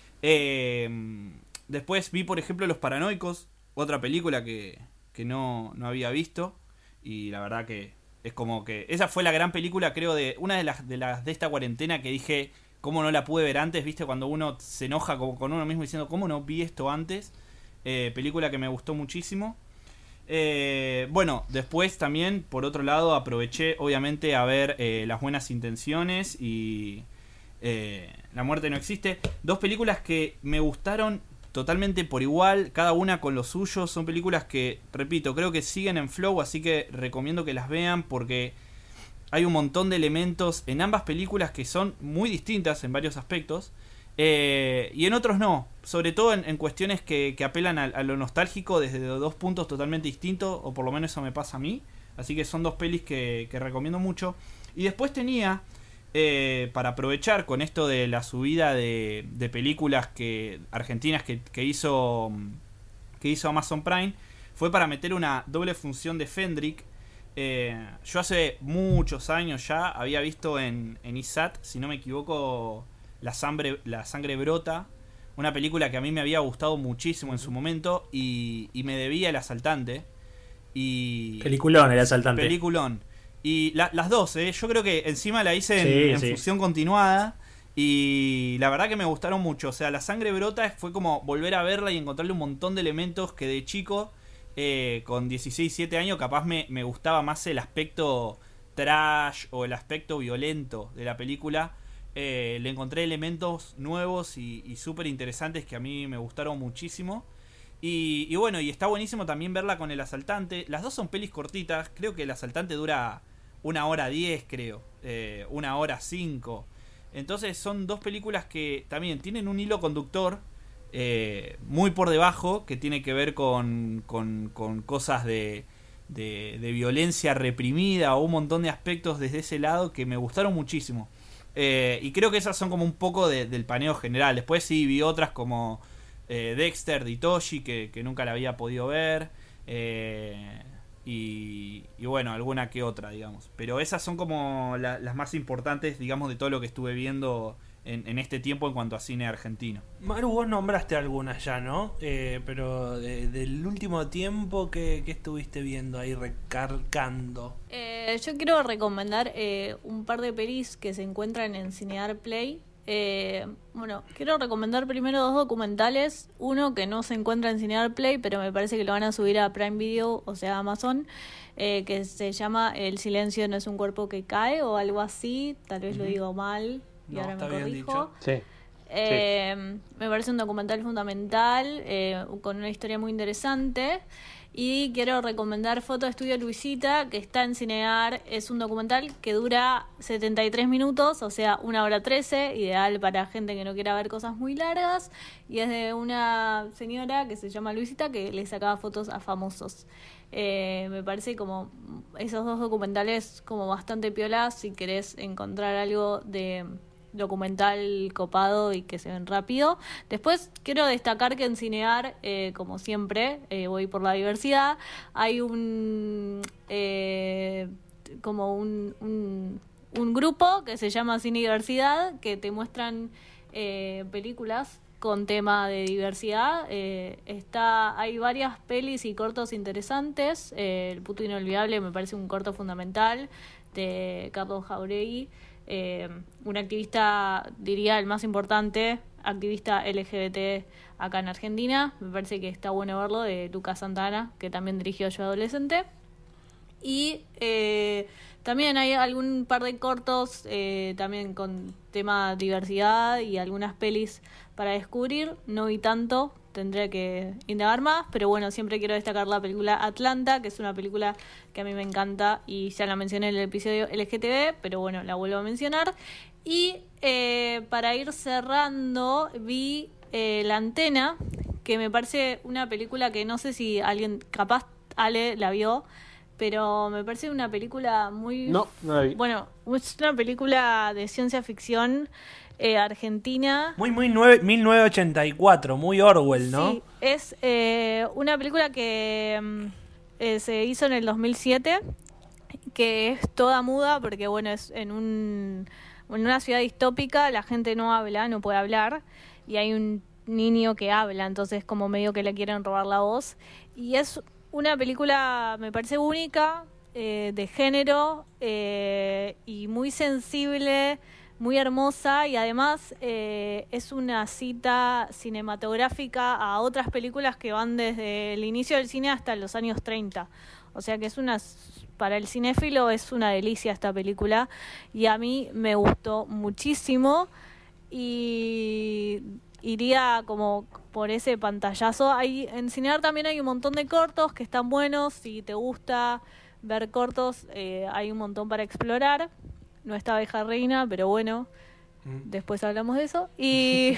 Después vi, por ejemplo, Los Paranoicos, otra película que no había visto y la verdad que es como que esa fue la gran película, creo, de una de las de esta cuarentena que dije, ¿cómo no la pude ver antes? ¿Viste? Cuando uno se enoja con uno mismo diciendo, ¿cómo no vi esto antes? Película que me gustó muchísimo. Bueno, después también, por otro lado, aproveché obviamente a ver Las Buenas Intenciones y La Muerte No Existe. Dos películas que me gustaron totalmente por igual, cada una con lo suyo. Son películas que, repito, creo que siguen en flow, así que recomiendo que las vean porque hay un montón de elementos en ambas películas que son muy distintas en varios aspectos. Y en otros no, sobre todo en cuestiones que apelan a lo nostálgico desde dos puntos totalmente distintos, o por lo menos eso me pasa a mí. Así que son dos pelis que recomiendo mucho. Y después tenía, para aprovechar con esto de la subida de películas argentinas que hizo Amazon Prime, fue para meter una doble función de Fendrick. Yo hace muchos años ya había visto en ISAT, si no me equivoco, La Sangre Brota, una película que a mí me había gustado muchísimo en su momento y me debía El Asaltante. Peliculón, El Asaltante. Peliculón. Y las dos, yo creo que encima la hice en función continuada y la verdad que me gustaron mucho. O sea, La Sangre Brota fue como volver a verla y encontrarle un montón de elementos que de chico, con 16, 17 años, capaz me gustaba más el aspecto trash o el aspecto violento de la película. Le encontré elementos nuevos y súper interesantes que a mí me gustaron muchísimo. Y bueno, y está buenísimo también verla con El Asaltante. Las dos son pelis cortitas. Creo que El Asaltante dura 1 hora 10, creo. 1 hora 5. Entonces son dos películas que también tienen un hilo conductor muy por debajo, que tiene que ver con cosas de violencia reprimida o un montón de aspectos desde ese lado que me gustaron muchísimo. Y creo que esas son como un poco del paneo general. Después sí vi otras como Dexter de Itoshi, que nunca la había podido ver. Y bueno, alguna que otra, digamos. Pero esas son como las más importantes, digamos, de todo lo que estuve viendo en este tiempo en cuanto a cine argentino. Maru, vos nombraste algunas ya, ¿no? Pero del último tiempo, ¿qué estuviste viendo ahí recargando? Yo quiero recomendar un par de pelis que se encuentran en Cinear Play. Bueno, quiero recomendar primero dos documentales. Uno que no se encuentra en Cinear Play, pero me parece que lo van a subir a Prime Video, o sea, Amazon, que se llama El silencio no es un cuerpo que cae o algo así. Tal vez lo digo mal y No, ahora me está bien corrijo. dicho. Sí. Me parece un documental fundamental, con una historia muy interesante. Y quiero recomendar Foto Estudio Luisita, que está en Cinear. Es un documental que dura 73 minutos, o sea, 1 hora 13, ideal para gente que no quiera ver cosas muy largas. Y es de una señora que se llama Luisita, que le sacaba fotos a famosos. Me parece como esos dos documentales como bastante piolas si querés encontrar algo de documental copado y que se ven rápido. Después quiero destacar que en Cinear, como siempre, voy por la diversidad, hay como un grupo que se llama Cine Diversidad, que te muestran películas con tema de diversidad. Hay varias pelis y cortos interesantes. El puto inolvidable me parece un corto fundamental de Carlos Jauregui, un activista, diría el más importante, activista LGBT acá en Argentina. Me parece que está bueno verlo, de Lucas Santana, que también dirigió Yo Adolescente. Y también hay algún par de cortos también con tema diversidad y algunas pelis para descubrir. No vi tanto, tendría que indagar más, pero bueno, siempre quiero destacar la película Atlanta, que es una película que a mí me encanta y ya la mencioné en el episodio LGTB, pero bueno, la vuelvo a mencionar. Y para ir cerrando, vi La Antena, que me parece una película que no sé si alguien, capaz Ale la vio, pero me parece una película muy... No la vi. Bueno, es una película de ciencia ficción argentina. Muy 1984, muy Orwell, ¿no? Sí, es una película que se hizo en el 2007, que es toda muda porque, bueno, es en una ciudad distópica, la gente no habla, no puede hablar, y hay un niño que habla, entonces como medio que le quieren robar la voz. Y es una película, me parece única, de género, y muy sensible, muy hermosa, y además es una cita cinematográfica a otras películas que van desde el inicio del cine hasta los años 30. O sea que para el cinéfilo es una delicia esta película, y a mí me gustó muchísimo, y iría como por ese pantallazo. En Cinear también hay un montón de cortos que están buenos. Si te gusta ver cortos, hay un montón para explorar. No está Abeja Reina, pero bueno, después hablamos de eso. Y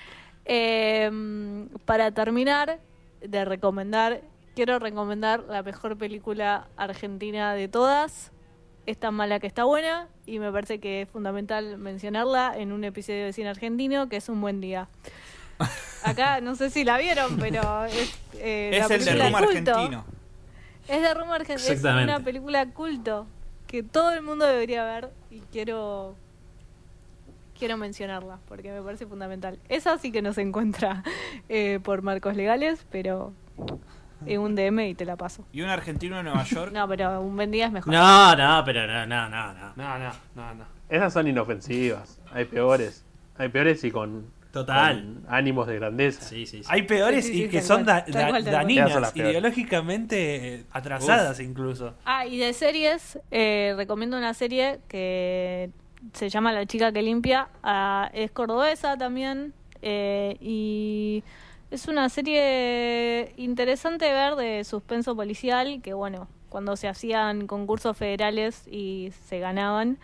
para terminar de recomendar, quiero recomendar la mejor película argentina de todas. Es tan mala que está buena, y me parece que es fundamental mencionarla en un episodio de Cine Argentino, que es Un Buen Día. Acá no sé si la vieron, pero es Es la el de película Roma culto. Argentino. Es de Roma Argentino, es Exactamente. una película culto que todo el mundo debería ver, y quiero mencionarla porque me parece fundamental. Esa sí que no se encuentra por marcos legales, pero en un DM y te la paso. Y un argentino en Nueva York. No, pero Un Buen Día es mejor. No, pero no. No. Esas son inofensivas. Hay peores. Hay peores y con ánimos de grandeza. Sí. Hay peores Sí, y que tal son cual, tal cual, tal cual. Esas son daninas, las peores. ideológicamente atrasadas incluso. Y de series, recomiendo una serie que se llama La Chica que Limpia. Es cordobesa también, y es una serie interesante de ver, de suspenso policial, que bueno, cuando se hacían concursos federales y se ganaban,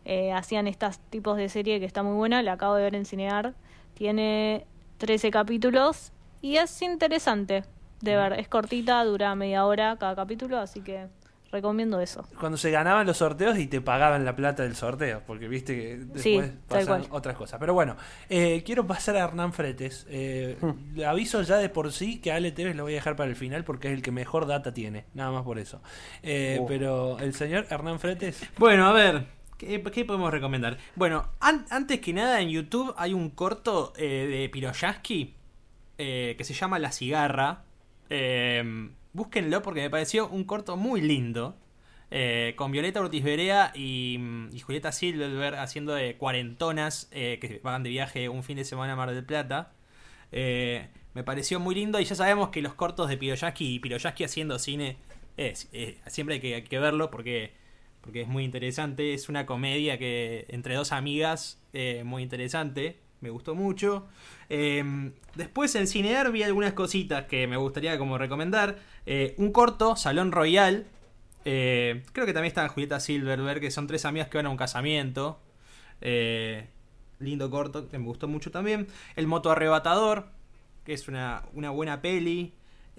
hacían estos tipos de serie que está muy buena, la acabo de ver en Cinear, tiene 13 capítulos y es interesante de ver, es cortita, dura media hora cada capítulo, así que recomiendo eso. Cuando se ganaban los sorteos y te pagaban la plata del sorteo, porque viste que después Sí, tal pasan cual. otras cosas. Pero bueno, quiero pasar a Hernán Fretes. Le aviso ya de por sí que a Ale Tevez lo voy a dejar para el final porque es el que mejor data tiene, nada más por eso. Pero el señor Hernán Fretes... Bueno, a ver, ¿qué podemos recomendar? Bueno, antes que nada en YouTube hay un corto de Piroyaski que se llama La Cigarra. Búsquenlo porque me pareció un corto muy lindo. Con Violeta Ortiz Berea y Julieta Silverberg haciendo de cuarentonas que van de viaje un fin de semana a Mar del Plata. Me pareció muy lindo y ya sabemos que los cortos de Piroyaski y Piroyaski haciendo cine siempre hay que verlo porque es muy interesante. Es una comedia que entre dos amigas muy interesante. Me gustó mucho. Después en Cinear vi algunas cositas que me gustaría como recomendar. Un corto, Salón Royal. Creo que también está Julieta Silverberg, que son 3 amigas que van a un casamiento. Lindo corto, que me gustó mucho también. El Moto Arrebatador, que es una buena peli.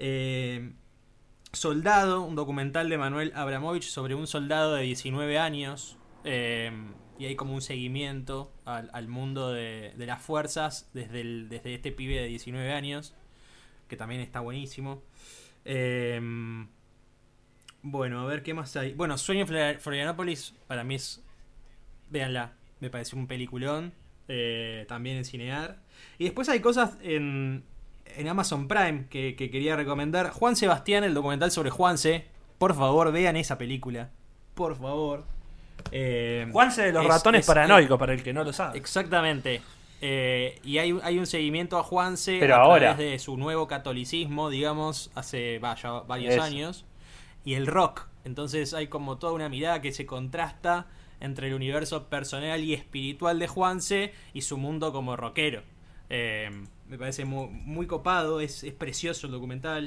Soldado, un documental de Manuel Abramovich sobre un soldado de 19 años. Y hay como un seguimiento al mundo de las fuerzas desde este pibe de 19 años, que también está buenísimo. Bueno, a ver qué más hay. Bueno, Sueño en Florianópolis para mí es... Véanla, me pareció un peliculón. También en Cinear. Y después hay cosas en Amazon Prime que quería recomendar. Juan Sebastián, el documental sobre Juanse. Por favor, vean esa película. Por favor. Juanse de los ratones paranoicos, para el que no lo sabe. Exactamente. Y hay un seguimiento a Juanse Pero a ahora, través de su nuevo catolicismo, digamos, hace ya varios Eso. años. Y el rock. Entonces hay como toda una mirada que se contrasta entre el universo personal y espiritual de Juanse y su mundo como rockero. Me parece muy, muy copado, es precioso el documental.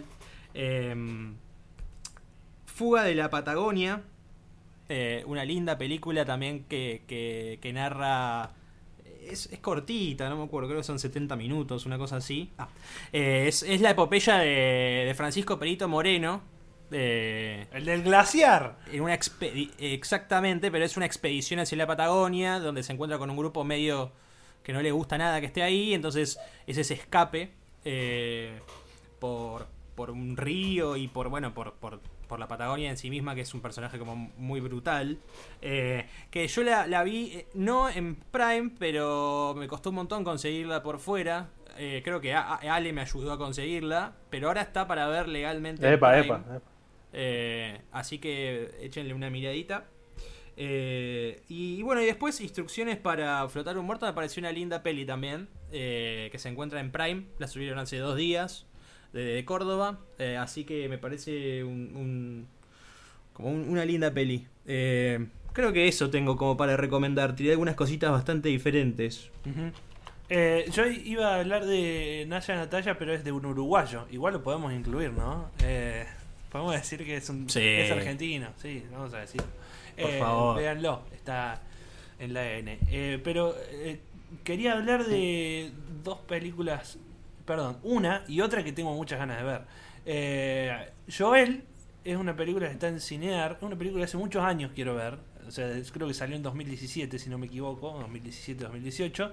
Fuga de la Patagonia. Una linda película también que narra... Es cortita, no me acuerdo, creo que son 70 minutos, una cosa así. Es la epopeya de Francisco Perito Moreno. El del glaciar. En una exactamente, pero es una expedición hacia la Patagonia donde se encuentra con un grupo medio que no le gusta nada que esté ahí. Entonces es ese escape por un río y por la Patagonia en sí misma, que es un personaje como muy brutal. Que yo la vi no en Prime, pero me costó un montón conseguirla por fuera. Creo que Ale me ayudó a conseguirla, pero ahora está para ver legalmente en Prime. Así que échenle una miradita. Y bueno, y después instrucciones para flotar un muerto. Me pareció una linda peli también, que se encuentra en Prime. La subieron hace 2 días de Córdoba. Así que me parece como una linda peli. Creo que eso tengo como para recomendar. Tiré algunas cositas bastante diferentes. Yo iba a hablar de Naya Natalia, pero es de un uruguayo. Igual lo podemos incluir, ¿no? Podemos decir que es es argentino, sí, vamos a decir. Por favor. Véanlo, está en la N. Pero quería hablar de 2 películas, perdón, una y otra que tengo muchas ganas de ver. Joel es una película que está en Cinear, es una película que hace muchos años quiero ver. O sea, creo que salió en 2017, si no me equivoco, 2017-2018.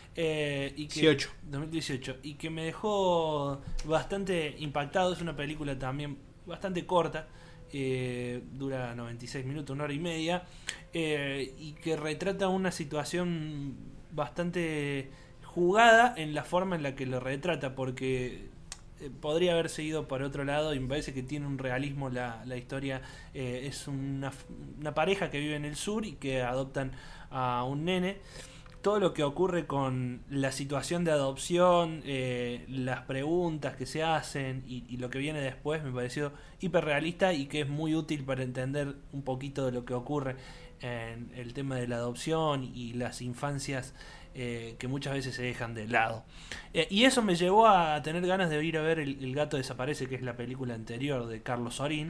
2018, y que me dejó bastante impactado. Es una película también bastante corta, dura 96 minutos, 1 hora y media, y que retrata una situación bastante jugada en la forma en la que lo retrata, porque podría haber seguido por otro lado y me parece que tiene un realismo la historia. Es una pareja que vive en el sur y que adoptan a un nene. Todo lo que ocurre con la situación de adopción, las preguntas que se hacen y lo que viene después me pareció hiperrealista y que es muy útil para entender un poquito de lo que ocurre en el tema de la adopción y las infancias que muchas veces se dejan de lado. Y eso me llevó a tener ganas de ir a ver El gato desaparece, que es la película anterior de Carlos Sorín.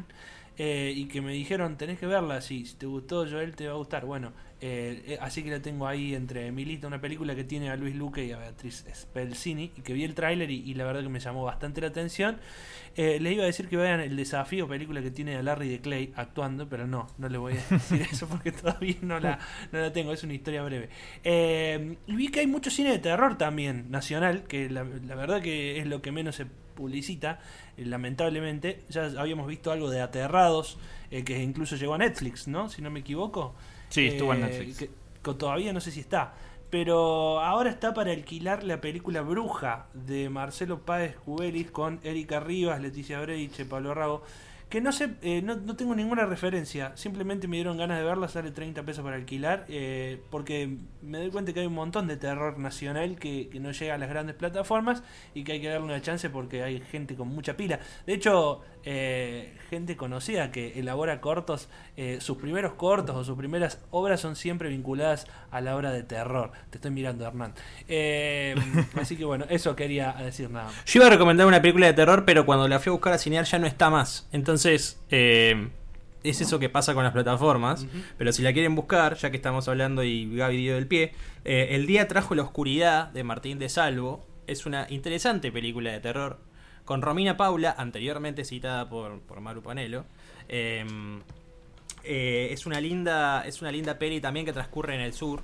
y que me dijeron, tenés que verla, si te gustó Joel te va a gustar. Bueno, así que la tengo ahí entre mi lista, una película que tiene a Luis Luque y a Beatriz Spelcini, y que vi el tráiler y la verdad que me llamó bastante la atención. Les iba a decir que vean El Desafío, película que tiene a Larry de Clay actuando, pero no les voy a decir eso porque todavía no la tengo, es una historia breve. Y vi que hay mucho cine de terror también, nacional, que la verdad que es lo que menos se publicita, lamentablemente. Ya habíamos visto algo de Aterrados, que incluso llegó a Netflix, ¿no? Si no me equivoco. Sí, estuvo en Netflix. Que todavía no sé si está. Pero ahora está para alquilar la película Bruja de Marcelo Páez Cubelis con Erika Rivas, Leticia Breich, Pablo Rago. Que no sé, no tengo ninguna referencia. Simplemente me dieron ganas de verla, sale 30 pesos para alquilar. Porque me doy cuenta que hay un montón de terror nacional que no llega a las grandes plataformas y que hay que darle una chance porque hay gente con mucha pila. De hecho, gente conocida que elabora cortos, sus primeros cortos o sus primeras obras son siempre vinculadas a la obra de terror. Te estoy mirando, Hernán. Así que bueno, eso quería decir nada más. Yo iba a recomendar una película de terror, pero cuando la fui a buscar a cinear ya no está más. Entonces, es eso que pasa con las plataformas. Pero si la quieren buscar, ya que estamos hablando y Gaby dio del pie, El día trajo la oscuridad de Martín de Salvo. Es una interesante película de terror con Romina Paula, anteriormente citada por Maru Panelo. Es una linda peli también que transcurre en el sur.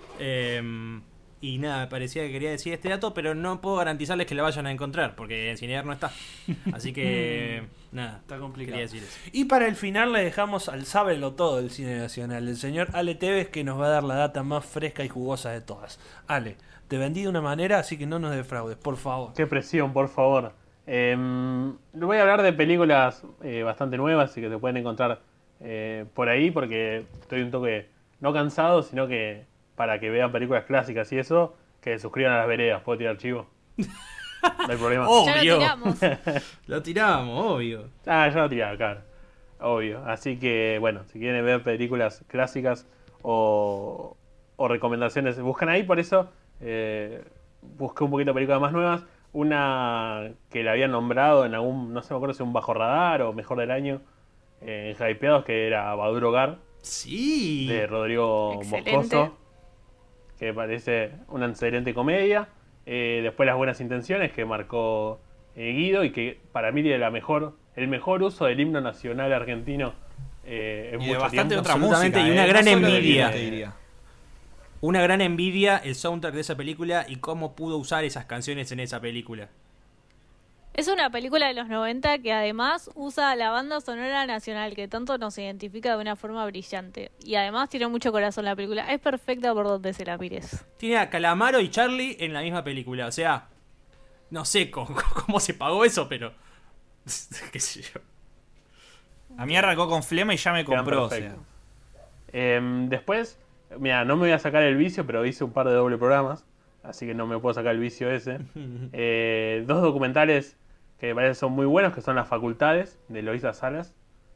Y nada, me parecía que quería decir este dato, pero no puedo garantizarles que la vayan a encontrar, porque en Cinear no está. Así que nada, está complicado. Quería decir eso. Y para el final le dejamos al sábelo todo del cine nacional, el señor Ale Tevez, que nos va a dar la data más fresca y jugosa de todas. Ale, te vendí de una manera, así que no nos defraudes, por favor. Qué presión, por favor. Voy a hablar de películas bastante nuevas y que se pueden encontrar por ahí, porque estoy un toque no cansado, sino que para que vean películas clásicas y eso, que se suscriban a Las Veredas. ¿Puedo tirar chivo? No hay problema. Ya lo tiramos. Lo tiramos, obvio. Ya lo tiraba, claro. Obvio. Así que, bueno, si quieren ver películas clásicas o recomendaciones, buscan ahí. Por eso busqué un poquito de películas más nuevas. Una que la habían nombrado en algún, no sé, me acuerdo si un Bajo Radar o Mejor del Año, en Hypeados, que era Baduro Gar, Sí. de Rodrigo Excelente. Moscoso, que me parece una excelente comedia. Después Las Buenas Intenciones, que marcó Guido, y que para mí tiene el mejor uso del himno nacional argentino en Y de mucho bastante tiempo. otra Absolutamente, música. y una gran No solo de envidia. Guido, te diría. Una gran envidia el soundtrack de esa película y cómo pudo usar esas canciones en esa película. Es una película de los 90 que además usa la banda sonora nacional, que tanto nos identifica de una forma brillante. Y además tiene mucho corazón la película. Es perfecta por donde se la mires. Tiene a Calamaro y Charlie en la misma película. O sea, no sé cómo se pagó eso, pero qué sé yo. A mí arrancó con Flema y ya me Quedan compró. O sea. perfectos. Después, mira, no me voy a sacar el vicio, pero hice un par de doble programas, así que no me puedo sacar el vicio ese. Dos documentales que me parecen son muy buenos, que son Las Facultades, de Eloísa Solas,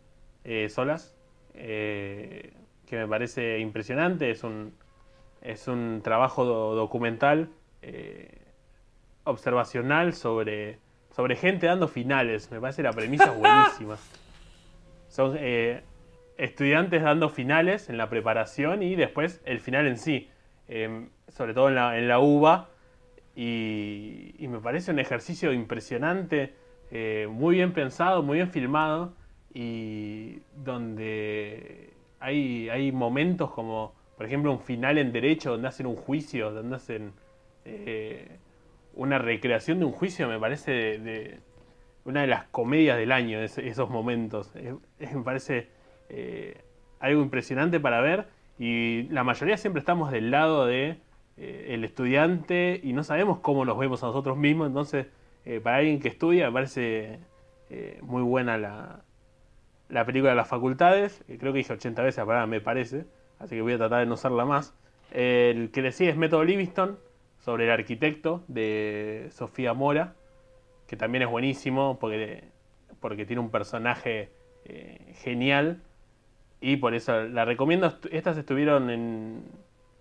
que me parece impresionante. Es un trabajo documental observacional sobre gente dando finales. Me parece la premisa buenísima. Son estudiantes dando finales en la preparación y después el final en sí, sobre todo en la UBA, y me parece un ejercicio impresionante, muy bien pensado, muy bien filmado, y donde hay momentos como, por ejemplo, un final en derecho donde hacen un juicio, donde hacen una recreación de un juicio. Me parece de una de las comedias del año, esos momentos. Me parece algo impresionante para ver, y la mayoría siempre estamos del lado de el estudiante y no sabemos cómo nos vemos a nosotros mismos. Entonces, para alguien que estudia, me parece muy buena la película de Las Facultades. Creo que dije 80 veces la palabra me parece, así que voy a tratar de no usarla más. El que le sigue es Método Livingston, sobre el arquitecto, de Sofía Mora, que también es buenísimo porque tiene un personaje genial, y por eso la recomiendo. Estas estuvieron en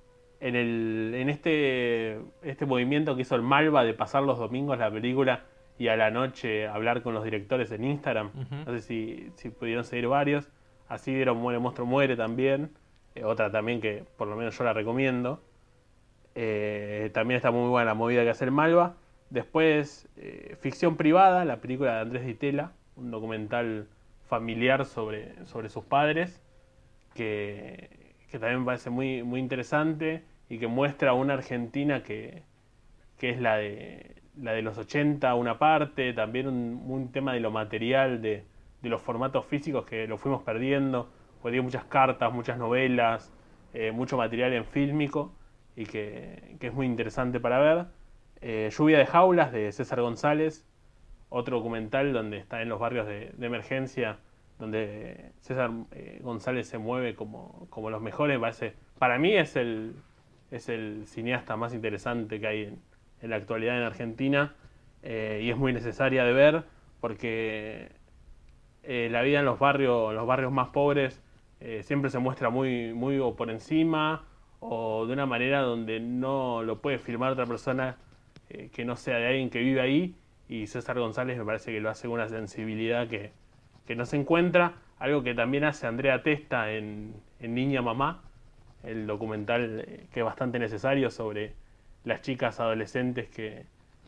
este movimiento que hizo el Malva de pasar los domingos la película y a la noche hablar con los directores en Instagram. Ujú. No sé si pudieron seguir varios. Así dieron Muere Monstruo Muere también. Otra también que por lo menos yo la recomiendo. También está muy buena la movida que hace el Malva. Después, Ficción Privada, la película de Andrés Di Tella, un documental familiar sobre sus padres, que también me parece muy, muy interesante y que muestra una Argentina que es la de los 80, una parte, también un tema de lo material, de los formatos físicos que lo fuimos perdiendo, porque dio muchas cartas, muchas novelas, mucho material en fílmico y que es muy interesante para ver. Lluvia de Jaulas de César González, otro documental donde está en los barrios de emergencia, donde César González se mueve como los mejores. Para mí es el cineasta más interesante que hay en la actualidad en Argentina, y es muy necesaria de ver porque la vida en los barrios más pobres siempre se muestra muy, muy o por encima o de una manera donde no lo puede filmar otra persona que no sea de alguien que vive ahí, y César González me parece que lo hace con una sensibilidad que no se encuentra, algo que también hace Andrea Testa en Niña Mamá, el documental que es bastante necesario sobre las chicas adolescentes que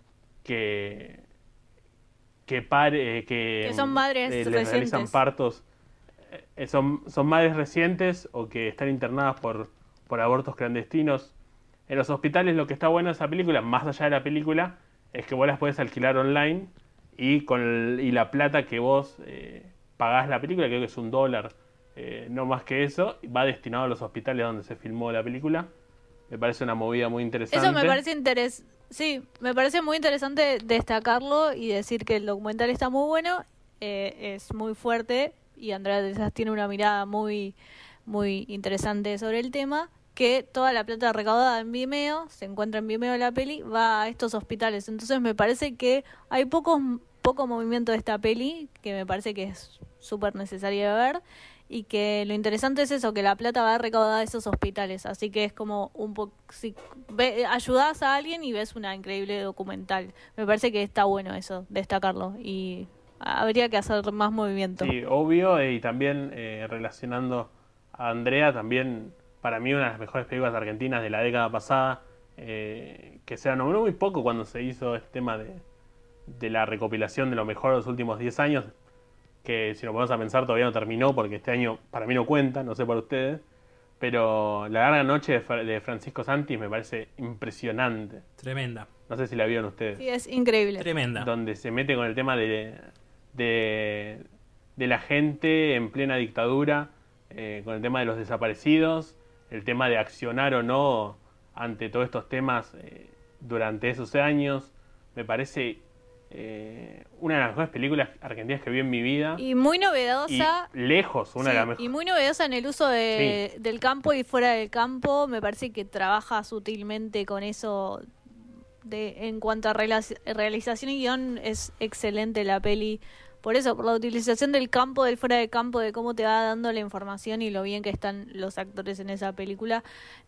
son madres les recientes. realizan partos, son madres recientes o que están internadas por abortos clandestinos en los hospitales. Lo que está bueno de esa película, más allá de la película, es que vos las podés alquilar online y la plata que vos pagás la película, creo que es $1, no más que eso, va destinado a los hospitales donde se filmó la película. Me parece una movida muy interesante. Eso me parece sí, me parece muy interesante destacarlo y decir que el documental está muy bueno, es muy fuerte y Andrea de Saz tiene una mirada muy, muy interesante sobre el tema, que toda la plata recaudada en Vimeo, se encuentra en Vimeo la peli, va a estos hospitales. Entonces me parece que hay poco movimiento de esta peli, que me parece que es súper necesaria de ver, y que lo interesante es eso, que la plata va recaudada a esos hospitales, así que es como un poco, si ayudás a alguien y ves una increíble documental, me parece que está bueno eso, destacarlo, y habría que hacer más movimiento. Sí, obvio, y también relacionando a Andrea, también para mí una de las mejores películas argentinas de la década pasada, que se nombró muy poco cuando se hizo este tema de la recopilación de lo mejor de los últimos 10 años, que si nos ponemos a pensar todavía no terminó porque este año para mí no cuenta, no sé para ustedes, pero La Larga Noche de Francisco Santis me parece impresionante. Tremenda. No sé si la vieron ustedes. Sí, es increíble. Tremenda. Donde se mete con el tema de la gente en plena dictadura, con el tema de los desaparecidos, el tema de accionar o no ante todos estos temas durante esos años. Me parece una de las mejores películas argentinas que vi en mi vida. Y muy novedosa. Y lejos, una de las mejores. Y muy novedosa en el uso del campo y fuera del campo. Me parece que trabaja sutilmente con eso. En cuanto a realización y guión, es excelente la peli. Por eso, por la utilización del campo, del fuera del campo, de cómo te va dando la información y lo bien que están los actores en esa película,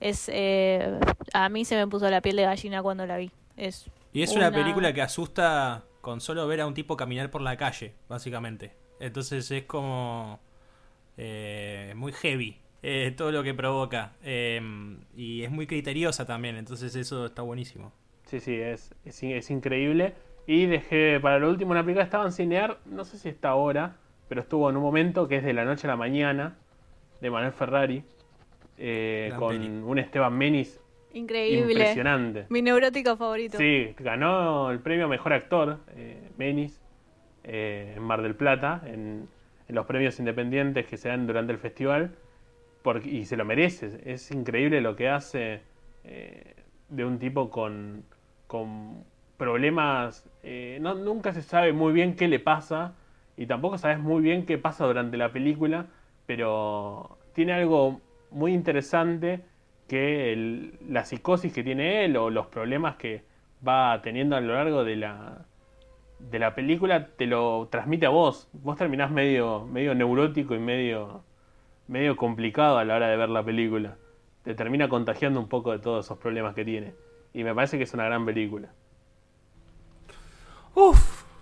a mí se me puso la piel de gallina cuando la vi. Y es una película que asusta con solo ver a un tipo caminar por la calle, básicamente. Entonces es como muy heavy todo lo que provoca. Y es muy criteriosa también, entonces eso está buenísimo. Sí, es increíble. Y dejé para lo último una película que estaba en Cinear, no sé si está ahora, pero estuvo en un momento, que es De la Noche a la Mañana, de Manuel Ferrari, con peli. un Esteban Menis increíble. impresionante. Mi neurótico favorito. Sí, ganó el premio a Mejor Actor, Menis, en Mar del Plata, en los premios independientes que se dan durante el festival, y se lo merece. Es increíble lo que hace de un tipo con problemas. Nunca se sabe muy bien qué le pasa, y tampoco sabes muy bien qué pasa durante la película, pero tiene algo muy interesante, que la psicosis que tiene él o los problemas que va teniendo a lo largo de la película te lo transmite a vos. Vos terminás medio neurótico y medio complicado a la hora de ver la película. Te termina contagiando un poco de todos esos problemas que tiene. Y me parece que es una gran película. Uf,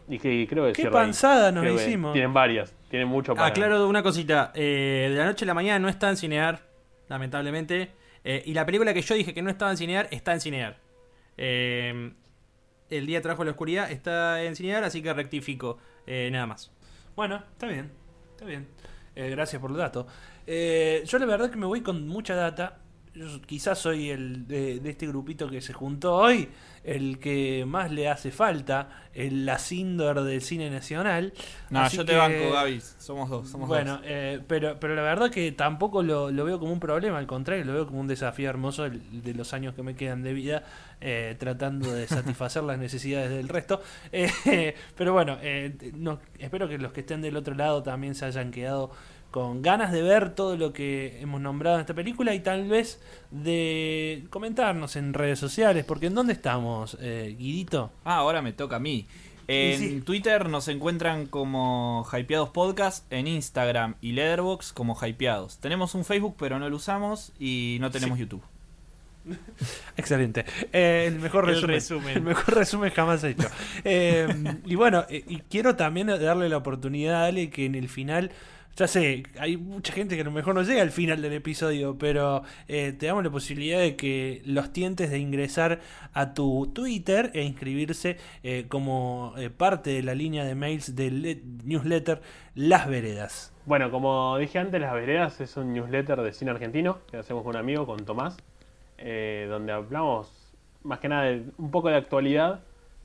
Y que creo que Qué cierra ahí. panzada nos Creo que hicimos. Tienen varias, tienen mucho para... Aclaro una cosita. De la noche a la mañana no está en Cinear, lamentablemente. Y la película que yo dije que no estaba en Cinear, está en Cinear. El día trajo la oscuridad, está en Cinear, así que rectifico. Nada más. Bueno, está bien. Está bien. Gracias por el dato. Yo la verdad que me voy con mucha data. Yo quizás soy el de este grupito que se juntó hoy, el que más le hace falta, la Sindor del cine nacional. No, Así yo te que, banco, Gaby. Somos dos. bueno, dos. pero la verdad que tampoco lo veo como un problema, al contrario, lo veo como un desafío hermoso de los años que me quedan de vida, tratando de satisfacer las necesidades del resto. Pero bueno, espero que los que estén del otro lado también se hayan quedado con ganas de ver todo lo que hemos nombrado en esta película y tal vez de comentarnos en redes sociales, porque ¿en dónde estamos, Guidito? Ahora me toca a mí. En sí. Twitter nos encuentran como Hypeados Podcast, en Instagram y Letterboxd como Hypeados. Tenemos un Facebook pero no lo usamos y no tenemos YouTube. Excelente. El mejor resumen. El mejor resumen jamás hecho. Y bueno, y quiero también darle la oportunidad a Ale que en el final... Ya sé, hay mucha gente que a lo mejor no llega al final del episodio, pero te damos la posibilidad de que los tientes de ingresar a tu Twitter e inscribirse como parte de la línea de mails del newsletter Las Veredas. Bueno, como dije antes, Las Veredas es un newsletter de cine argentino que hacemos con un amigo, con Tomás, donde hablamos más que nada de un poco de actualidad,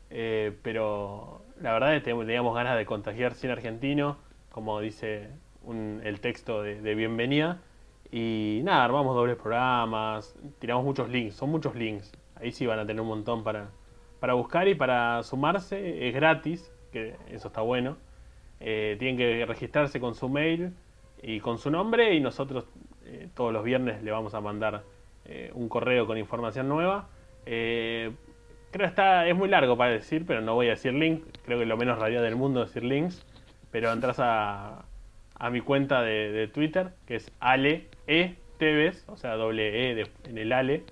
pero la verdad es que teníamos ganas de contagiar cine argentino, como dice el texto de bienvenida. Y nada, armamos dobles programas, tiramos muchos links, son muchos links. Ahí sí van a tener un montón para buscar y para sumarse. Es gratis, que eso está bueno. Tienen que registrarse con su mail y con su nombre y nosotros todos los viernes le vamos a mandar un correo con información nueva. Creo que es muy largo para decir, pero no voy a decir link. Creo que lo menos radial del mundo es decir links. Pero entras a mi cuenta de Twitter, que es Ale E Tevez, o sea, doble E en el Ale.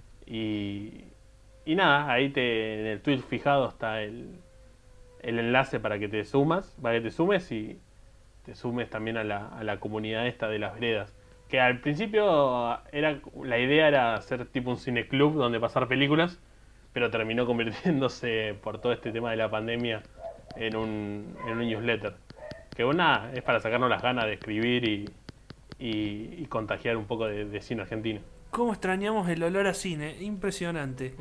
Y nada, ahí en el tweet fijado está el enlace para que te sumes y te sumes también a la comunidad esta de Las Veredas. Que al principio la idea era hacer tipo un cineclub donde pasar películas, pero terminó convirtiéndose por todo este tema de la pandemia en un newsletter. Que una es para sacarnos las ganas de escribir y contagiar un poco de cine argentino. ¿Cómo extrañamos el olor a cine? Impresionante.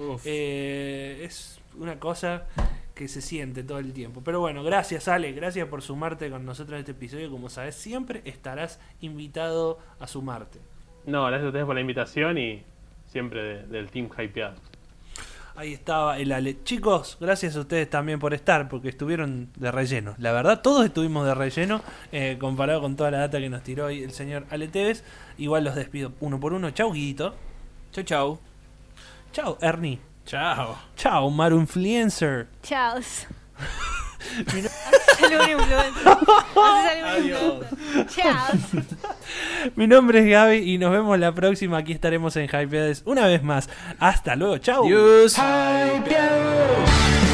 Es una cosa que se siente todo el tiempo. Pero bueno, gracias Ale, gracias por sumarte con nosotros en este episodio. Como sabes, siempre estarás invitado a sumarte. No, gracias a ustedes por la invitación y siempre del Team Hypeado. Ahí estaba el Ale. Chicos, gracias a ustedes también por estar, porque estuvieron de relleno. La verdad, todos estuvimos de relleno, comparado con toda la data que nos tiró hoy el señor Ale Tevez. Igual los despido uno por uno. Chau, Guito. Chau, chau. Chau, Ernie. Chao. Chau, Maru Influencer. Chao. Saludos, influencer. Adiós. Chao. Mi nombre es Gaby y nos vemos la próxima. Aquí estaremos en Hypeades una vez más. Hasta luego. Chau. Adiós. Hypeados.